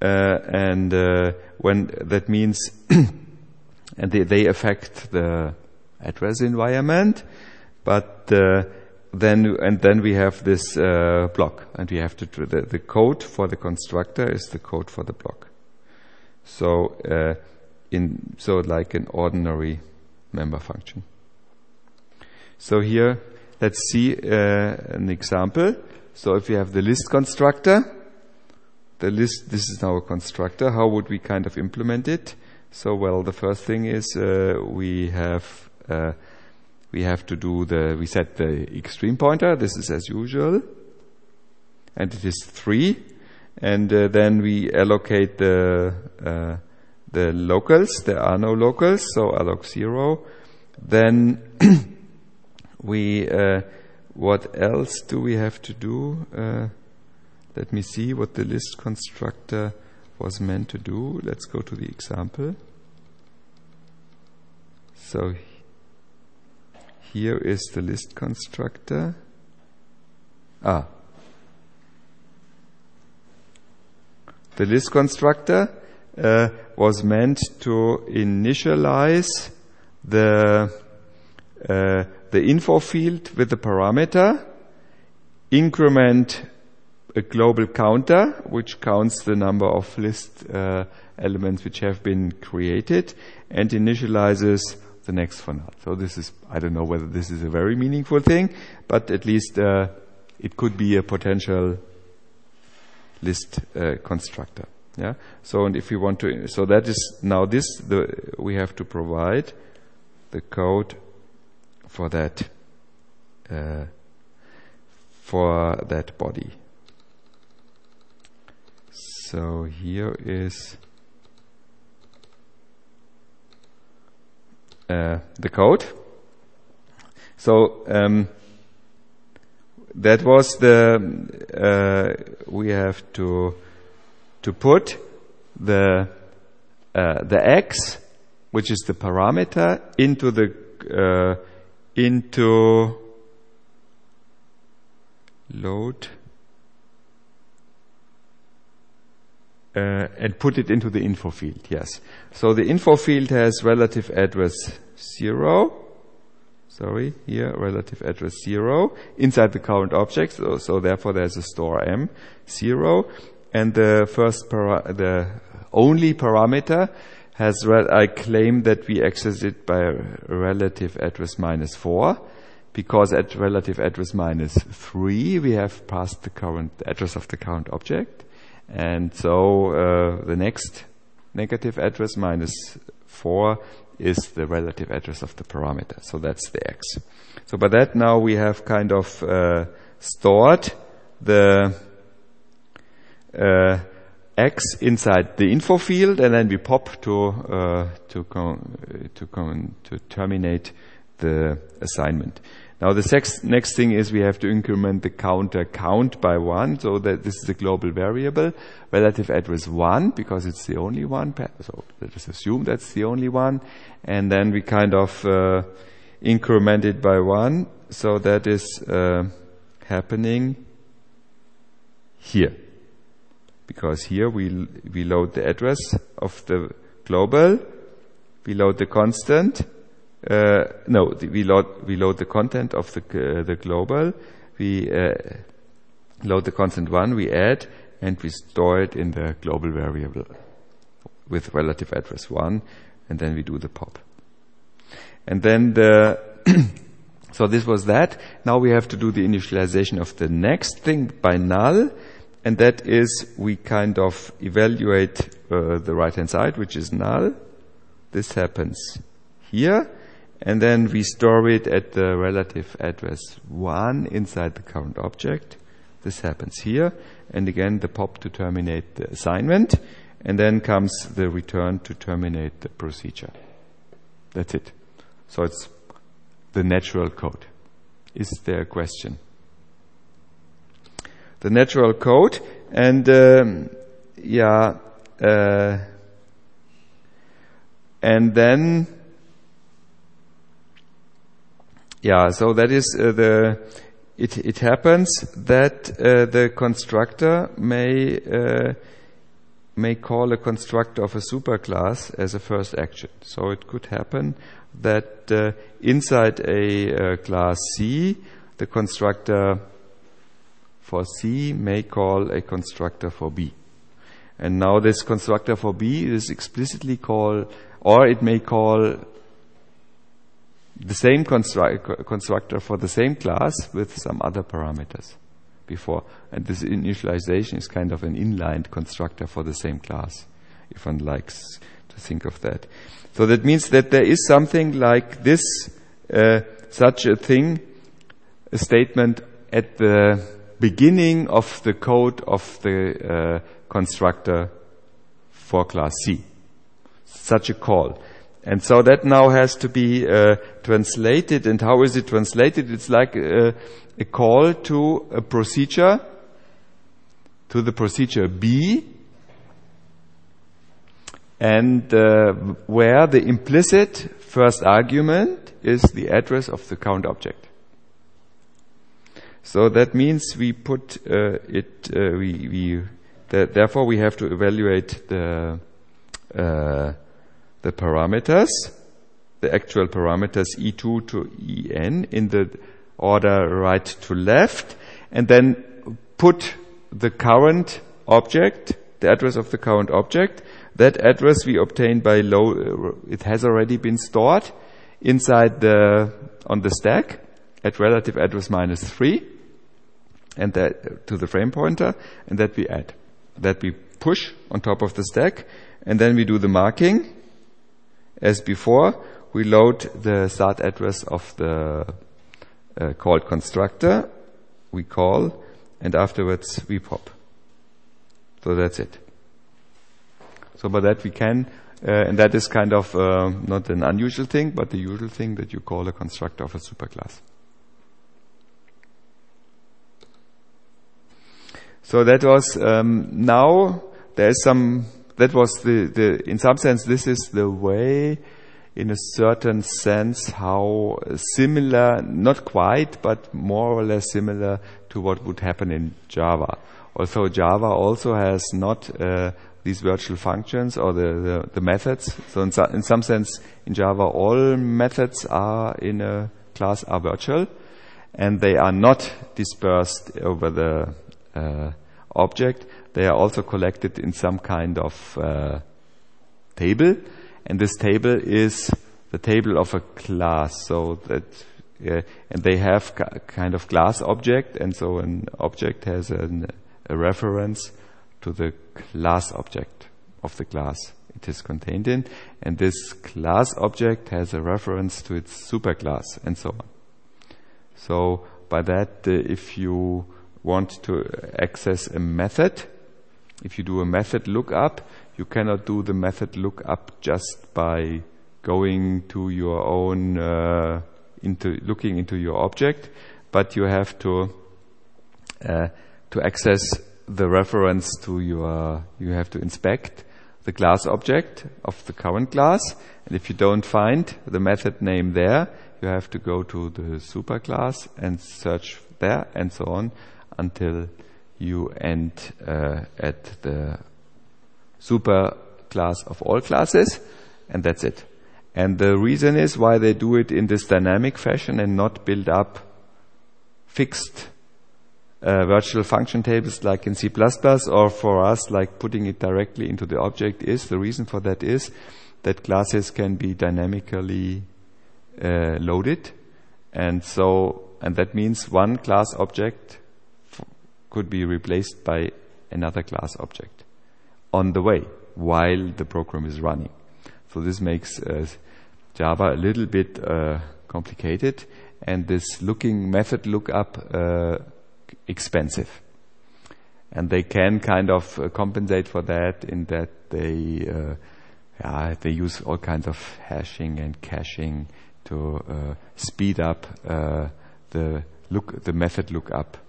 and when that means, and they affect the address environment, but then we have this block, and we have to the code for the constructor is the code for the block. So like an ordinary member function. So here, let's see an example. So if we have the list constructor, this is now a constructor. How would we kind of implement it? So, well, the first thing is we have to do we set the extreme pointer. This is as usual, and it is 3. And then we allocate the locals. There are no locals, so alloc 0. Then what else do we have to do? Let me see what the list constructor was meant to do. Let's go to the example. So here is the list constructor. The list constructor was meant to initialize the info field with the parameter, increment a global counter, which counts the number of list elements which have been created, and initializes the next for null. So this is, I don't know whether this is a very meaningful thing, but at least it could be a potential list constructor. Yeah. So, and if we want to, so that is now we have to provide the code for that body. So here is the code. So that was we have to put the x, which is the parameter, into load and put it into the info field. Yes. So the info field has relative address 0. Sorry, here relative address 0 inside the current object. So therefore there's a store m 0, and the only parameter has I claim that we access it by relative address -4, because at relative address -3 we have passed the current address of the current object. And so the next negative address -4 is the relative address of the parameter. So that's the x. So by that now we have kind of stored the x inside the info field, and then we pop to terminate the assignment. Now the next thing is we have to increment the counter count by 1, so that this is a global variable, relative address 1, because it's the only one. So let us assume that's the only one, and then we kind of increment it by 1. So that is happening here, because here we load the address of the global, we load the constant. We load the content of the global. We load the constant 1. We add, and we store it in the global variable with relative address 1, and then we do the pop. And then so this was that. Now we have to do the initialization of the next thing by null, and that is we kind of evaluate the right-hand side, which is null. This happens here. And then we store it at the relative address 1 inside the current object. This happens here. And again, the pop to terminate the assignment. And then comes the return to terminate the procedure. That's it. So it's the natural code. Is there a question? The natural code. And and then so that is it happens that the constructor may may call a constructor of a superclass as a first action. So it could happen that inside a class C, the constructor for C may call a constructor for B. And now this constructor for B is explicitly called, or it may call the same constructor for the same class with some other parameters before. And this initialization is kind of an inline constructor for the same class, if one likes to think of that. So that means that there is something like this, such a thing, a statement at the beginning of the code of the constructor for class C. Such a call. And so that now has to be translated. And how is it translated? It's like a call to a procedure, to the procedure B, and where the implicit first argument is the address of the count object. So that means we put therefore we have to evaluate the parameters, the actual parameters E2 to En in the order right to left, and then put the current object, the address of the current object. That address we obtain by it has already been stored inside on the stack at relative address -3, and that to the frame pointer, and that we add, that we push on top of the stack, and then we do the marking. As before, we load the start address of the called constructor, we call, and afterwards we pop. So that's it. So by that we can, and that is kind of not an unusual thing, but the usual thing that you call a constructor of a superclass. So that was, now there's some, that was in some sense, this is the way, in a certain sense, how similar, not quite, but more or less similar to what would happen in Java. Also, Java also has not these virtual functions or the methods. So in some sense, in Java, all methods are in a class are virtual, and they are not dispersed over the object. They are also collected in some kind of table, and this table is the table of a class. So that, and they have kind of class object, and so an object has a reference to the class object of the class it is contained in, and this class object has a reference to its superclass, and so on. So by that, if you want to access a method, if you do a method lookup, you cannot do the method lookup just by going to your own, looking into your object, but you have to access the reference to you have to inspect the class object of the current class, and if you don't find the method name there, you have to go to the superclass and search there, and so on, until you end at the superclass of all classes, and that's it. And the reason is why they do it in this dynamic fashion and not build up fixed virtual function tables like in C++, or for us like putting it directly into the object, is the reason for that is that classes can be dynamically loaded, and that means one class object could be replaced by another class object on the way while the program is running. So this makes Java a little bit complicated, and this method lookup expensive. And they can kind of compensate for that in that they use all kinds of hashing and caching to speed up the method lookup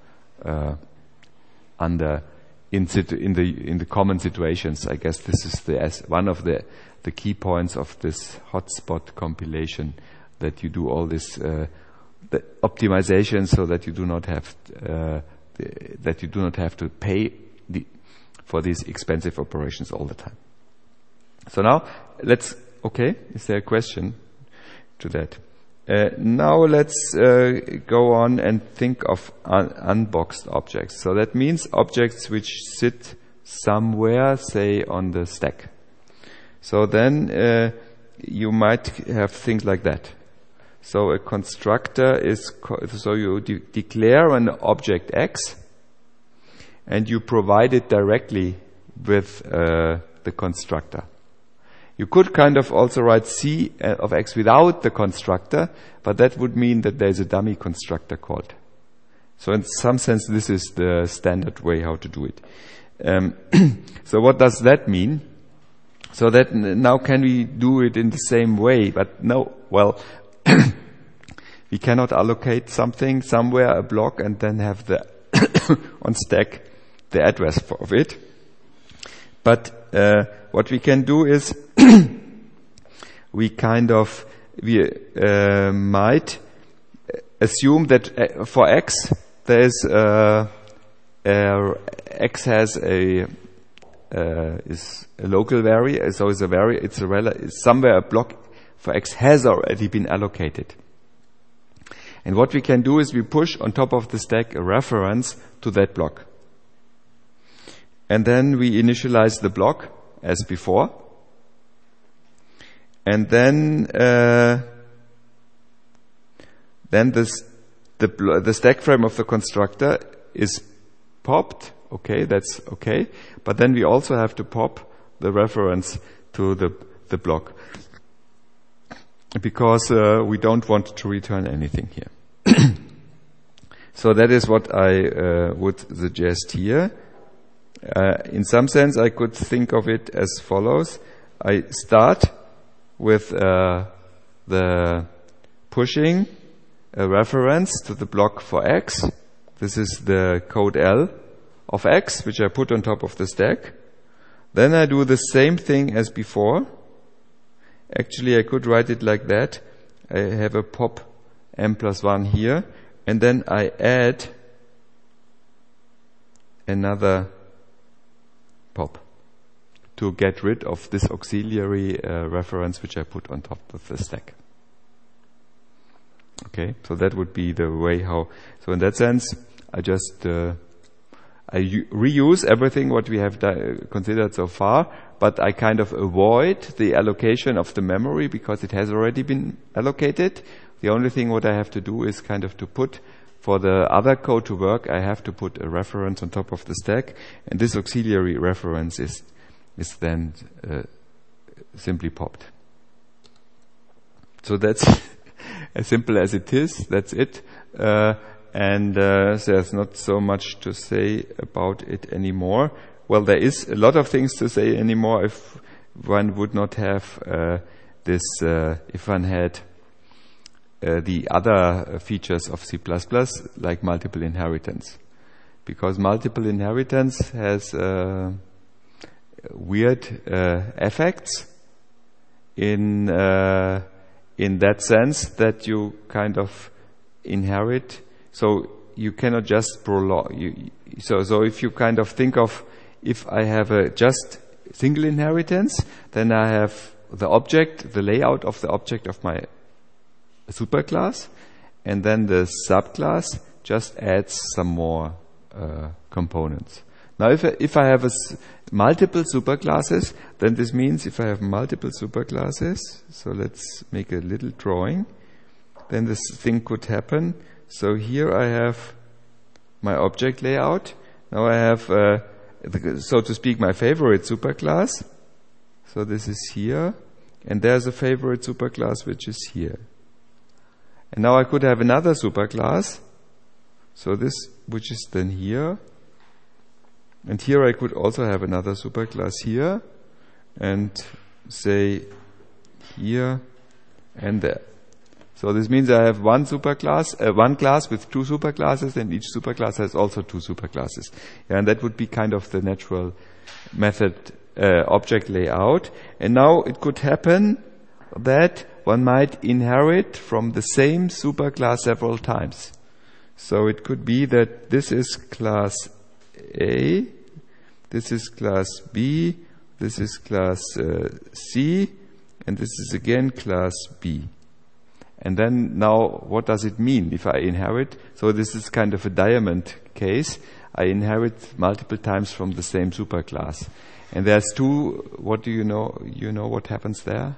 in the common situations. I guess this is one of the key points of this hotspot compilation, that you do all this the optimization so that you do not have to pay for these expensive operations all the time. So now is there a question to that? Now let's go on and think of unboxed objects. So that means objects which sit somewhere, say on the stack. So then you might have things like that. So a constructor is, so you declare an object X and you provide it directly with the constructor. You could kind of also write C of X without the constructor, but that would mean that there's a dummy constructor called. So in some sense, this is the standard way how to do it. So what does that mean? So that now can we do it in the same way? But no, well, we cannot allocate something somewhere, a block, and then have the on stack the address of it. But what we can do is we might assume that for X there is X has is a local variable, so it's somewhere a block for X has already been allocated. And what we can do is we push on top of the stack a reference to that block. And then we initialize the block as before. And then the stack frame of the constructor is popped. Okay, that's okay. But then we also have to pop the reference to the block, because we don't want to return anything here. So that is what I would suggest here. In some sense, I could think of it as follows. I start with the pushing a reference to the block for X. This is the code L of X, which I put on top of the stack. Then I do the same thing as before. Actually, I could write it like that. I have a pop m+1 here, and then I add another pop to get rid of this auxiliary reference which I put on top of the stack. Okay, so that would be the way how. So in that sense, I just I reuse everything what we have considered so far, but I kind of avoid the allocation of the memory because it has already been allocated. The only thing what I have to do is kind of to put, for the other code to work, I have to put a reference on top of the stack, and this auxiliary reference is then simply popped. So that's as simple as it is. That's it. And there's not so much to say about it anymore. Well, there is a lot of things to say anymore if one would not have if one had the other features of C++, like multiple inheritance. Because multiple inheritance has weird effects in that sense that you kind of inherit. So you cannot just prolong. So if you kind of think of, if I have a just single inheritance, then I have the object, the layout of the object of my superclass, and then the subclass just adds some more components. Now, if I have multiple superclasses, then this means if I have multiple superclasses, so let's make a little drawing, then this thing could happen. So here I have my object layout. Now I have, so to speak, my favorite superclass. So this is here, and there's a favorite superclass which is here. And now I could have another superclass. So this, which is then here. And here I could also have another superclass here, and say here and there. So this means I have one class with two superclasses, and each superclass has also two superclasses. Yeah, and that would be kind of the natural method object layout. And now it could happen that one might inherit from the same superclass several times. So it could be that this is class A, this is class B, this is class C, and this is again class B. And then now, what does it mean if I inherit? So this is kind of a diamond case. I inherit multiple times from the same superclass. And there's two, what do you know? You know what happens there?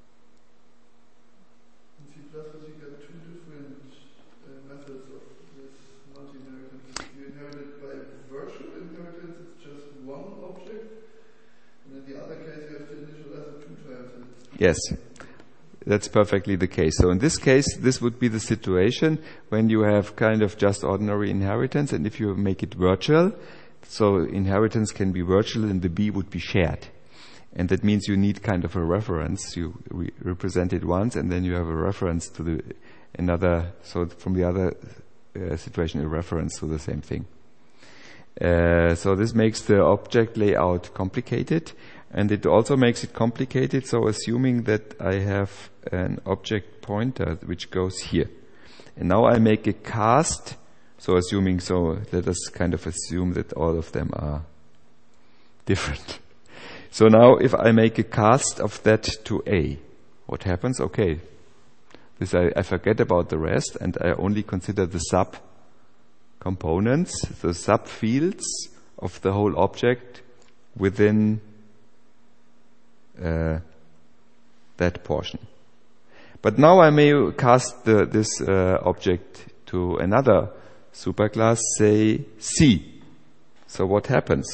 In C++, you get two different methods of this multi-inheritance. If you inherit it by virtual inheritance, it's just one object. And in the other case, you have to initialize it 2 times. Yes. That's perfectly the case. So in this case, this would be the situation when you have kind of just ordinary inheritance, and if you make it virtual, so inheritance can be virtual and the B would be shared. And that means you need kind of a reference. You represent it once and then you have a reference to the another, so from the other situation, a reference to the same thing. So this makes the object layout complicated. And it also makes it complicated, so assuming that I have an object pointer which goes here. And now I make a cast, so let us kind of assume that all of them are different. So now if I make a cast of that to A, what happens? Okay, this I forget about the rest and I only consider the sub components, the sub fields of the whole object within that portion. But now I may cast this object to another superclass, say C. So what happens?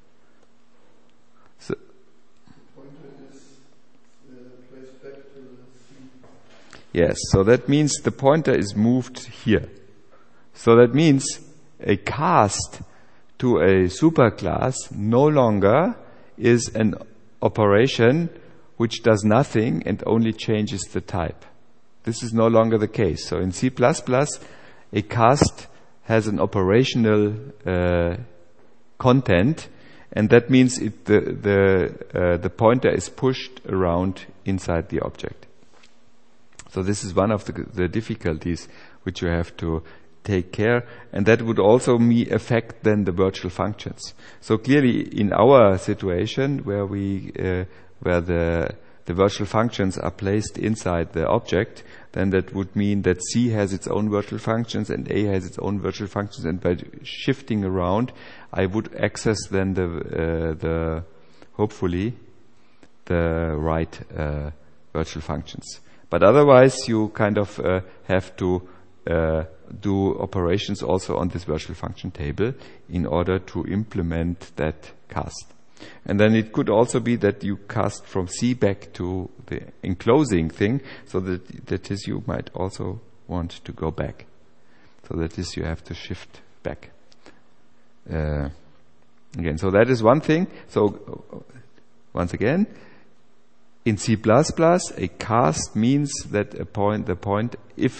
So Pointer is placed back to the C. yes, so that means the pointer is moved here. So that means a cast to a superclass no longer is an operation which does nothing and only changes the type. This is no longer the case. So in C++, a cast has an operational content, and that means the pointer is pushed around inside the object. So this is one of the difficulties which you have to take care, and that would also affect then the virtual functions. So clearly, in our situation where where the virtual functions are placed inside the object, then that would mean that C has its own virtual functions and A has its own virtual functions, and by shifting around, I would access then hopefully the right virtual functions. But otherwise, you kind of have to do operations also on this virtual function table in order to implement that cast. And then it could also be that you cast from C back to the enclosing thing, so that is you might also want to go back. So that is you have to shift back. Again, so that is one thing. So once again, in C++, a cast means that the pointer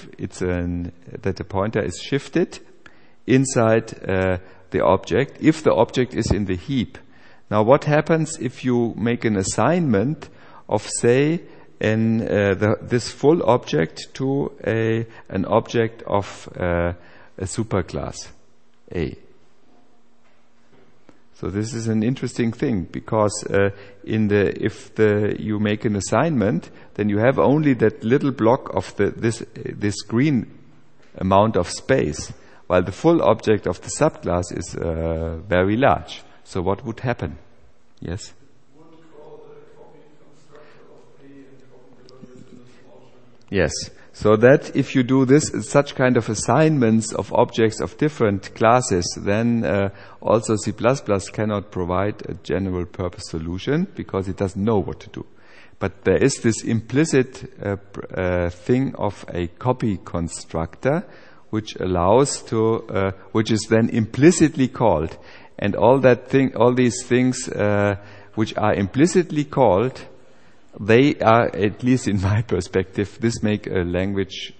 is shifted inside the object if the object is in the heap. Now, what happens if you make an assignment of, say, this full object to an object of a superclass A? So this is an interesting thing, because if you make an assignment, then you have only that little block of this green amount of space, while the full object of the subclass is very large. So what would happen? Yes? Would call the copy constructor of A and copy the values in a small chunk. Yes. So that if you do such kind of assignments of objects of different classes, then also C++ cannot provide a general purpose solution because it doesn't know what to do. But there is this implicit thing of a copy constructor which allows which is then implicitly called. And all these things which are implicitly called, they are, at least in my perspective, this makes a language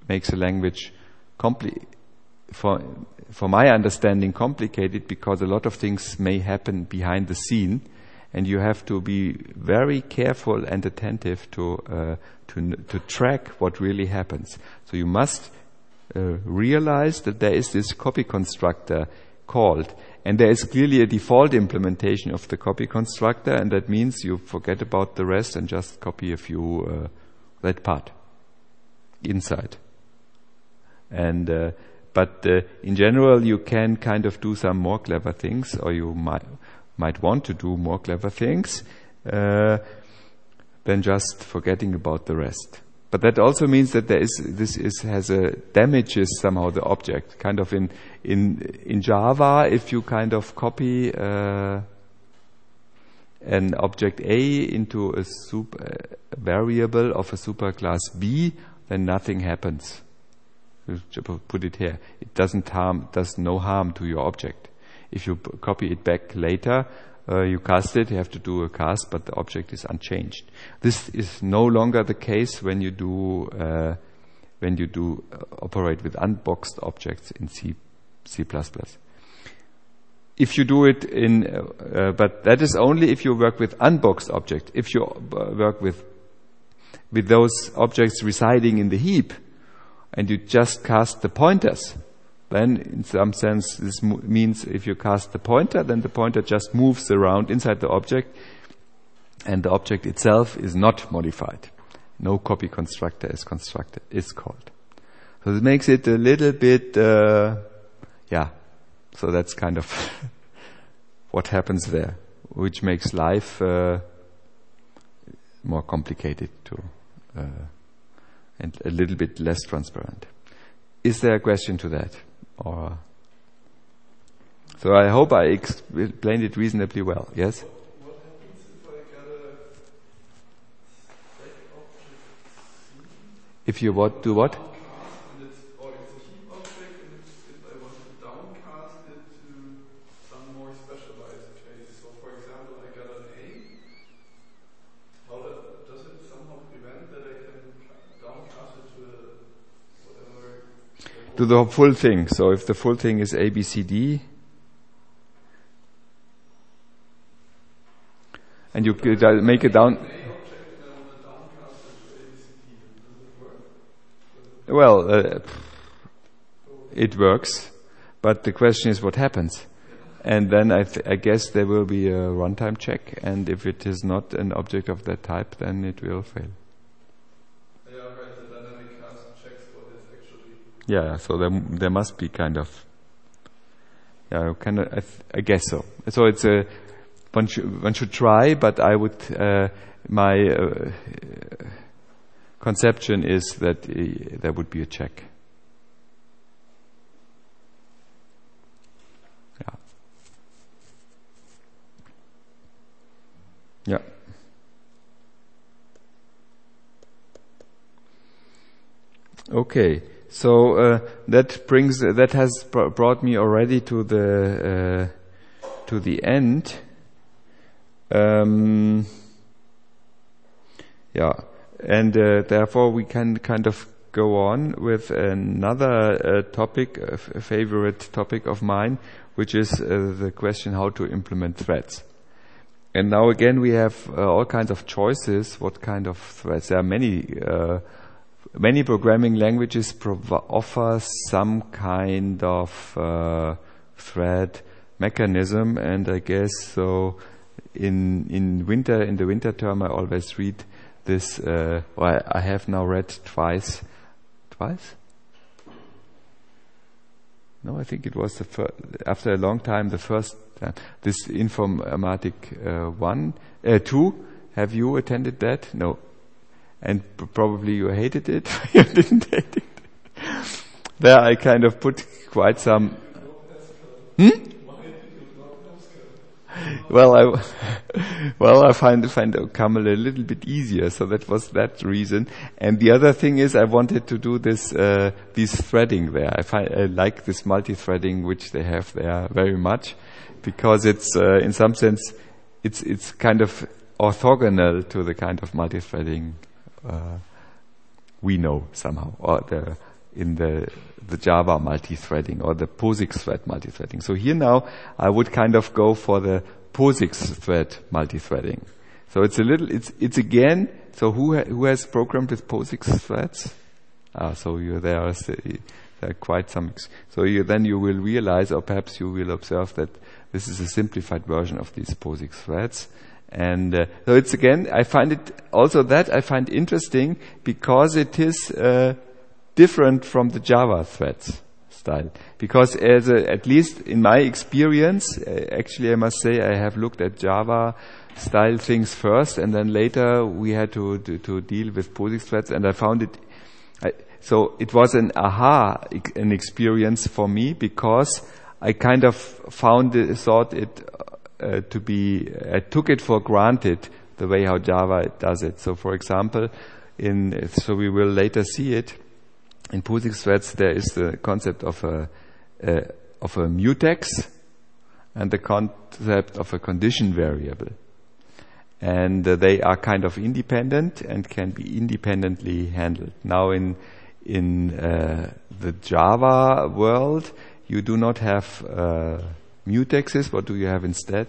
for my understanding complicated, because a lot of things may happen behind the scene, and you have to be very careful and attentive to track what really happens. So you must realize that there is this copy constructor called. And there is clearly a default implementation of the copy constructor, and that means you forget about the rest and just copy a few, that part inside. And, but in general, you can kind of do some more clever things, or you might want to do more clever things, than just forgetting about the rest. But that also means that damages somehow the object. Kind of in Java, if you kind of copy an object A into a variable of a superclass B, then nothing happens. You put it here. It does no harm to your object. If you copy it back later, you cast it, you have to do a cast, but the object is unchanged. This is no longer the case when you do operate with unboxed objects in C++. If you do it but that is only if you work with unboxed objects. If you work with those objects residing in the heap, and you just cast the pointers, then in some sense this means if you cast the pointer, then the pointer just moves around inside the object, and the object itself is not modified. No copy constructor is called. So this makes it a little bit, so that's kind of what happens there, which makes life more complicated and a little bit less transparent. Is there a question to that? So I hope I explained it reasonably well. Yes? What happens if I get a stack object C? If you do what? It's a heap object, and if I want to downcast it to some more specialized case. So for example, I got an A. Does it somehow prevent that I can downcast it to whatever? To the full thing. So if the full thing is A, B, C, D, and you make it down. Well, it works, but the question is what happens. And then I guess there will be a runtime check, and if it is not an object of that type, then it will fail. Yeah, right. The dynamic cast checks what is actually. Yeah, so there must be kind of. Yeah, I guess so. So it's one should try, but I would my conception is that there would be a check. Yeah. Okay. So that has brought me already to the end. And therefore we can kind of go on with another topic, a favorite topic of mine, which is the question how to implement threads. And now again we have all kinds of choices. What kind of threads? There are many programming languages offer some kind of thread mechanism, and I guess so. In the winter term, I always read this. I have now read twice. No, I think it was after a long time the first time. This Informatik 2. Have you attended that? No. And probably you hated it. You didn't hate it. There I kind of put quite some. Well, I find Camel a little bit easier, so that was that reason. And the other thing is, I wanted to do this threading there. I like this multi-threading which they have there very much, because it's in some sense it's kind of orthogonal to the kind of multi-threading we know somehow, or in the Java multi-threading or the POSIX thread multi-threading. So here now I would kind of go for the POSIX thread multi-threading. So it's again. So who has programmed with POSIX threads? So you're there. There are quite some. So then you will realize, or perhaps you will observe, that this is a simplified version of these POSIX threads. And so it's again, I find interesting because it is different from the Java threads style. Because at least in my experience, actually I must say I have looked at Java style things first, and then later we had to deal with POSIX threads, and I found it. So it was an experience for me, because I kind of thought it to be, I took it for granted the way how Java does it. So for example, so we will later see it, in POSIX threads there is the concept of a mutex and the concept of a condition variable. And they are kind of independent and can be independently handled. Now in the Java world, you do not have mutexes. What do you have instead?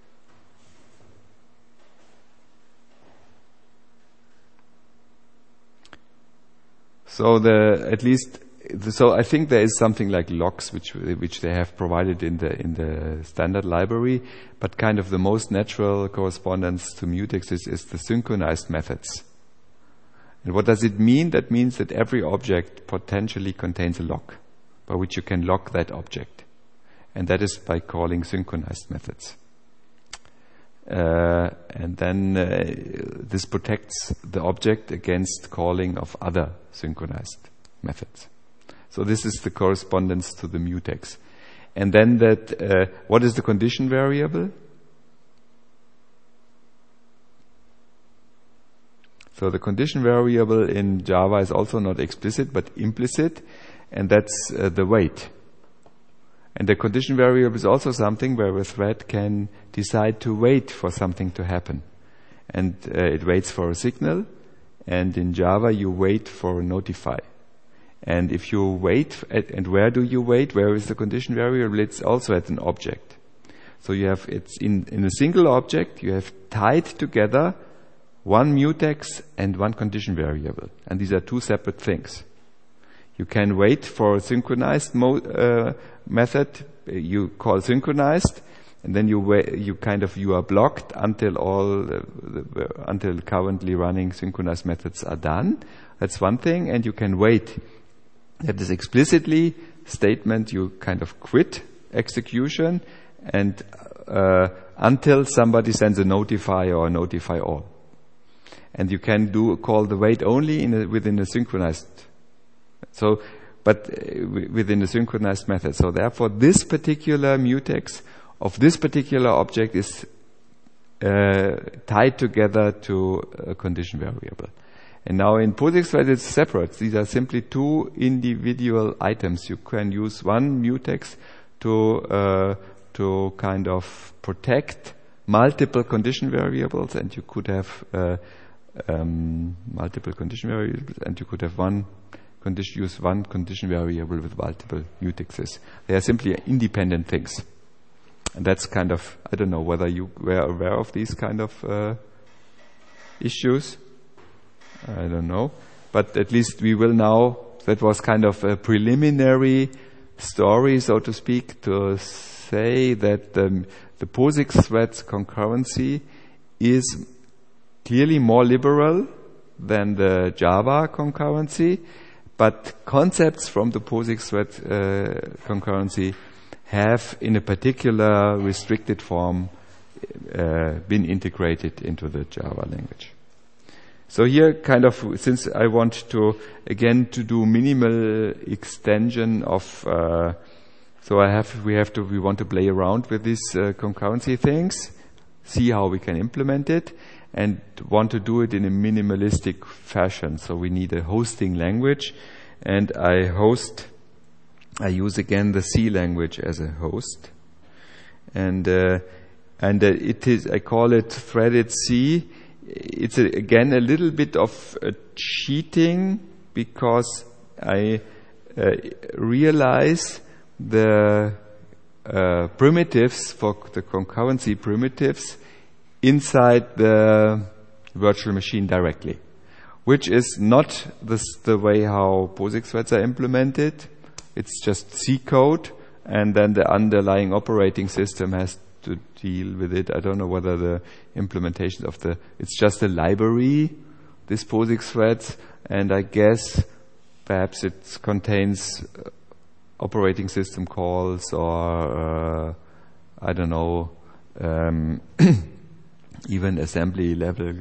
So I think there is something like locks which they have provided in the standard library, but kind of the most natural correspondence to mutexes is the synchronized methods. And what does it mean? That means that every object potentially contains a lock by which you can lock that object. And that is by calling synchronized methods. And then this protects the object against calling of other synchronized methods. So this is the correspondence to the mutex. And then what is the condition variable? So the condition variable in Java is also not explicit but implicit, and that's the wait. And the condition variable is also something where a thread can decide to wait for something to happen. And it waits for a signal, and in Java you wait for a notify. And if you wait, and where do you wait? Where is the condition variable? It's also at an object. So you have, it's in a single object, you have tied together one mutex and one condition variable. And these are two separate things. You can wait for a synchronized method, you call synchronized, and then you are blocked until until currently running synchronized methods are done. That's one thing, and you can wait. That is explicitly statement you kind of quit execution and until somebody sends a notify or a notify all. And you can call the wait only within a synchronized. But within a synchronized method. So therefore, this particular mutex of this particular object is tied together to a condition variable. And now in POSIX thread it's separate. These are simply two individual items. You can use one mutex to kind of protect multiple condition variables, and you could have multiple condition variables, and you could have use one condition variable with multiple mutexes. They are simply independent things. And that's kind of, I don't know whether you were aware of these kind of issues. I don't know. But at least we will now, that was kind of a preliminary story, so to speak, to say that the POSIX thread's concurrency is clearly more liberal than the Java concurrency, but concepts from the POSIX thread concurrency have, in a particular restricted form, been integrated into the Java language. So here, kind of, since I want to again to do minimal extension of, we want to play around with these concurrency things, see how we can implement it, and want to do it in a minimalistic fashion. So we need a hosting language, and I use again the C language as a host, and it is, I call it threaded C. It's again a little bit of cheating, because I realize the primitives for the concurrency primitives inside the virtual machine directly, which is not the way how POSIX threads are implemented. it's just C code, and then the underlying operating system has to deal with it. I don't know whether the implementation of it's just a library, this POSIX threads, and I guess perhaps it contains operating system calls or I don't know, even assembly level,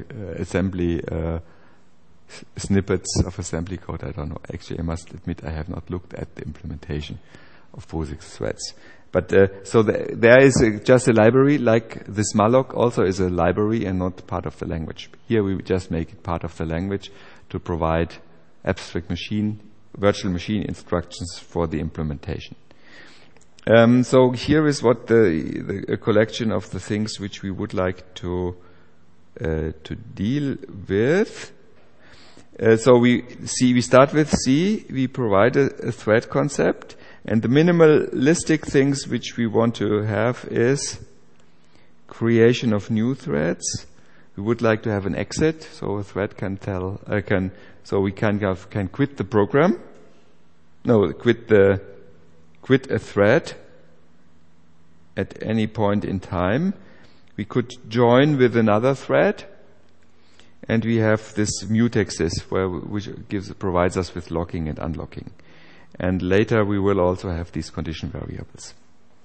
snippets of assembly code. I don't know. Actually, I must admit I have not looked at the implementation of POSIX threads. But so there is just a library, like this malloc also is a library and not part of the language. Here we just make it part of the language to provide abstract machine, virtual machine instructions for the implementation. So here is what a collection of the things which we would like to deal with. So we start with C. We provide a thread concept, and the minimalistic things which we want to have is creation of new threads. We would like to have an exit, so a thread can we can quit the program. No, quit a thread at any point in time. We could join with another thread, and we have this mutex which provides us with locking and unlocking. And later we will also have these condition variables.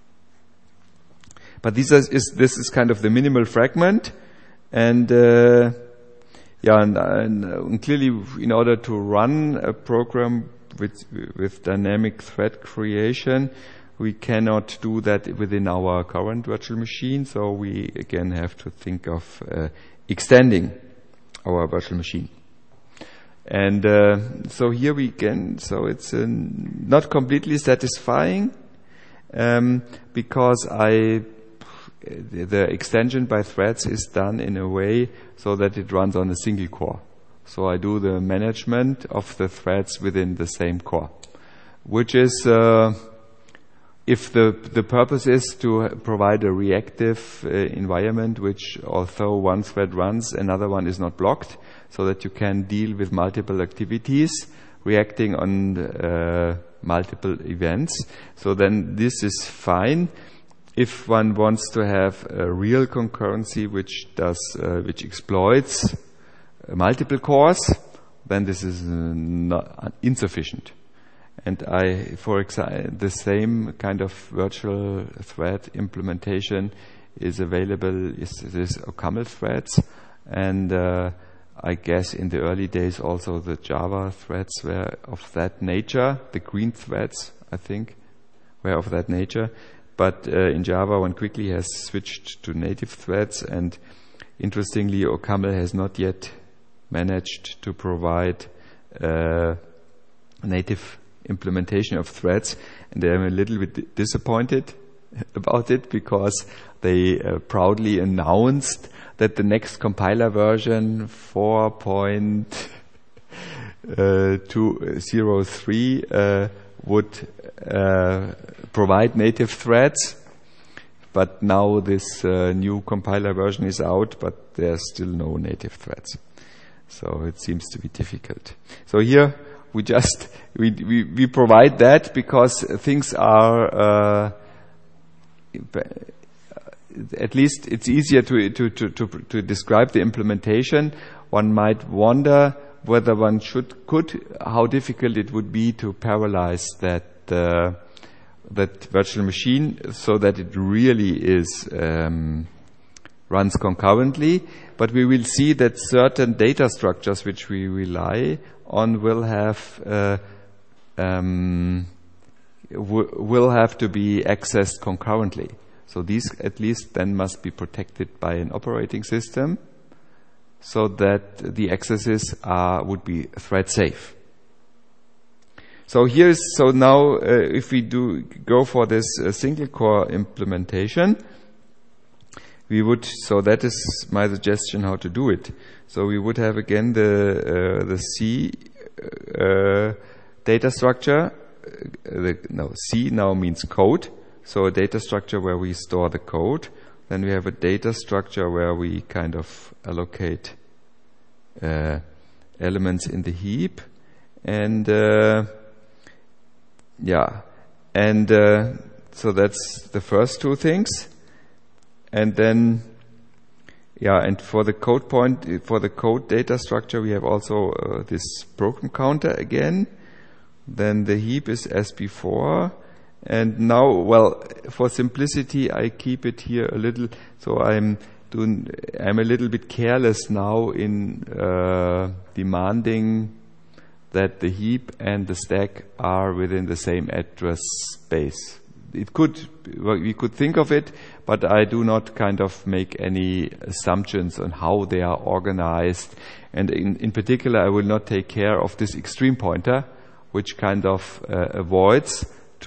But this is kind of the minimal fragment, and and clearly, in order to run a program with dynamic thread creation, we cannot do that within our current virtual machine. So we again have to think of extending our virtual machine. And so here we can. So it's not completely satisfying because the extension by threads is done in a way so that it runs on a single core. So I do the management of the threads within the same core, which is, if the purpose is to provide a reactive environment, which although one thread runs, another one is not blocked, so that you can deal with multiple activities reacting on multiple events. So then this is fine. If one wants to have a real concurrency which exploits multiple cores, then this is not insufficient. And for example, the same kind of virtual thread implementation is available. Is OCaml threads, and I guess in the early days also the Java threads were of that nature. The green threads, I think, were of that nature. But in Java, one quickly has switched to native threads, and interestingly, OCaml has not yet managed to provide native implementation of threads, and I'm a little bit disappointed about it because they proudly announced that the next compiler version 4.203 would provide native threads, but now this new compiler version is out, but there's still no native threads. So it seems to be difficult. So here we provide that because things are at least it's easier to describe the implementation. One might wonder whether one how difficult it would be to parallelize that virtual machine so that it really is runs concurrently. But we will see that certain data structures which we rely on will have to be accessed concurrently. So these at least then must be protected by an operating system, so that the accesses would be thread safe. So now if we go for this single core implementation, that is my suggestion how to do it. So we would have again the C data structure. C now means code. So a data structure where we store the code. Then we have a data structure where we kind of allocate elements in the heap. And Yeah, and so that's the first two things, and then and for the code data structure, we have also this program counter again. Then the heap is as before, and now, well, for simplicity, I keep it here a little. So I'm a little bit careless now in demanding that the heap and the stack are within the same address space. We could think of it, but I do not kind of make any assumptions on how they are organized. And in particular, I will not take care of this extreme pointer, which kind of avoids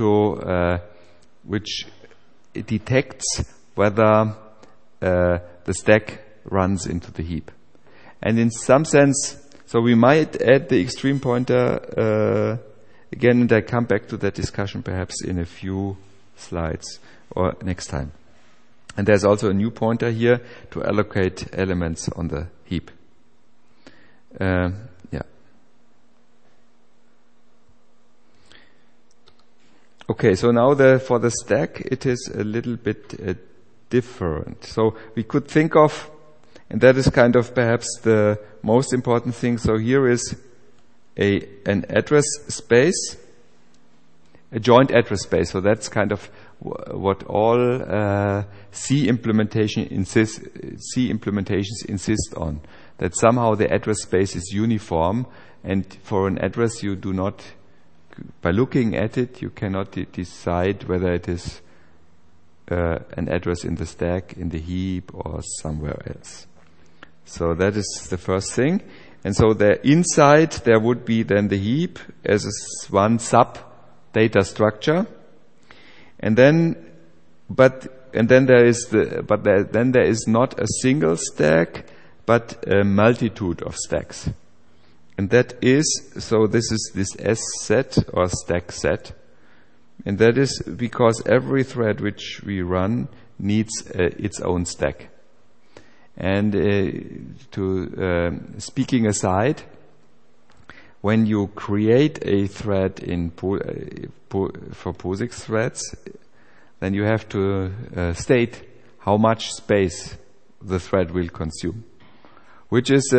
which it detects whether the stack runs into the heap. And in some sense, so we might add the extreme pointer again, and I come back to that discussion perhaps in a few slides or next time. And there's also a new pointer here to allocate elements on the heap. Okay, so now for the stack, it is a little bit different. So we could think of, and that is kind of perhaps the most important thing. So here is an address space, a joint address space. So that's kind of what all C implementations insist on. That somehow the address space is uniform, and for an address you do not, by looking at it, you cannot decide whether it is an address in the stack, in the heap, or somewhere else. So that is the first thing. And so inside there would be then the heap as one sub data structure. And then there is not a single stack, but a multitude of stacks. And that is, so this is this S set or stack set. And that is because every thread which we run needs its own stack. And speaking aside, when you create a thread for POSIX threads, then you have to state how much space the thread will consume, which is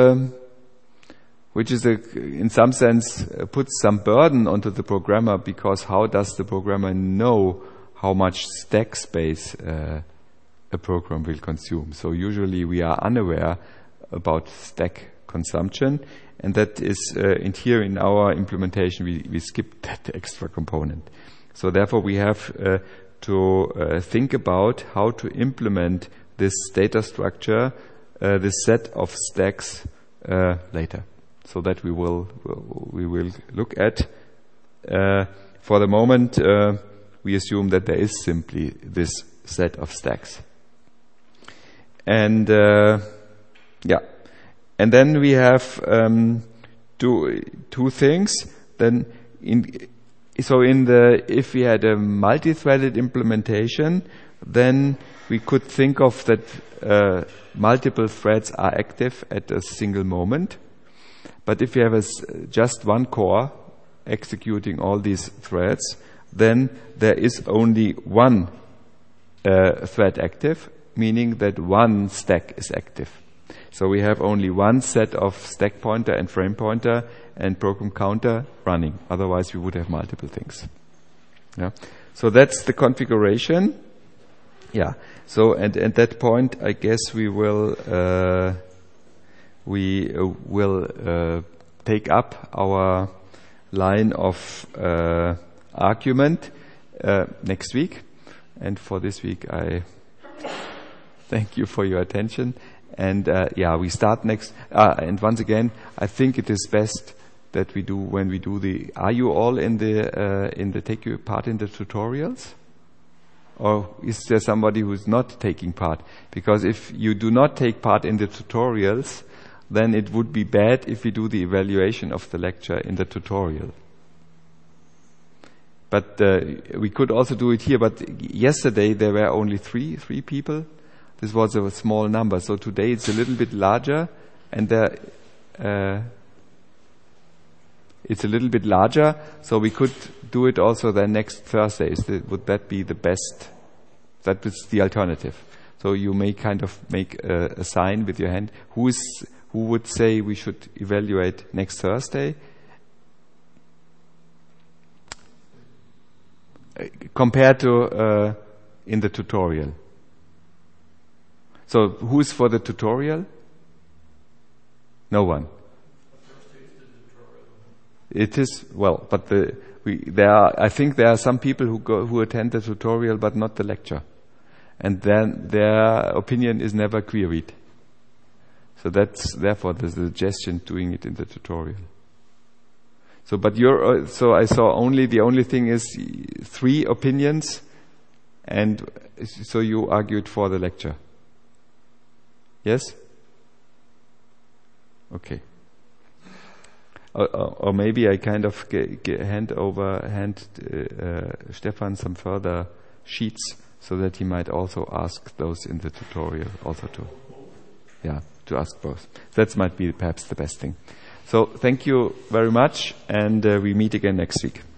in some sense puts some burden onto the programmer, because how does the programmer know how much stack space a program will consume? So usually we are unaware about stack consumption, and that is here in our implementation we skipped that extra component. So therefore we have to think about how to implement this data structure, this set of stacks later. So that we will look at. For the moment, we assume that there is simply this set of stacks. And and then we have two things. Then if we had a multi-threaded implementation, then we could think of that multiple threads are active at a single moment. But if you have just one core executing all these threads, then there is only one thread active, meaning that one stack is active. So we have only one set of stack pointer and frame pointer and program counter running. Otherwise, we would have multiple things. Yeah. So that's the configuration. Yeah. So at that point, I guess we will take up our line of argument next week. And for this week, I thank you for your attention. And we start next. And once again, I think it is best that we do when we do the. Are you all in the take your part in the tutorials? Or is there somebody who's not taking part? Because if you do not take part in the tutorials, then it would be bad if we do the evaluation of the lecture in the tutorial. But we could also do it here. But yesterday there were only three people. This was a small number. So today it's a little bit larger, and It's a little bit larger, so we could do it also then next Thursday. Would that be the best? That is the alternative. So you may kind of make a sign with your hand. Who would say we should evaluate next Thursday? Compared to in the tutorial. So who's for the tutorial? No one. It is, well, but I think there are some people who attend the tutorial but not the lecture. And then their opinion is never queried. So that's therefore the suggestion doing it in the tutorial. So, but so I saw the only thing is 3 opinions, and so you argued for the lecture. Yes? Okay. Or maybe I kind of hand Stefan some further sheets so that he might also ask those in the tutorial also to ask both. That might be perhaps the best thing. So thank you very much, and we meet again next week.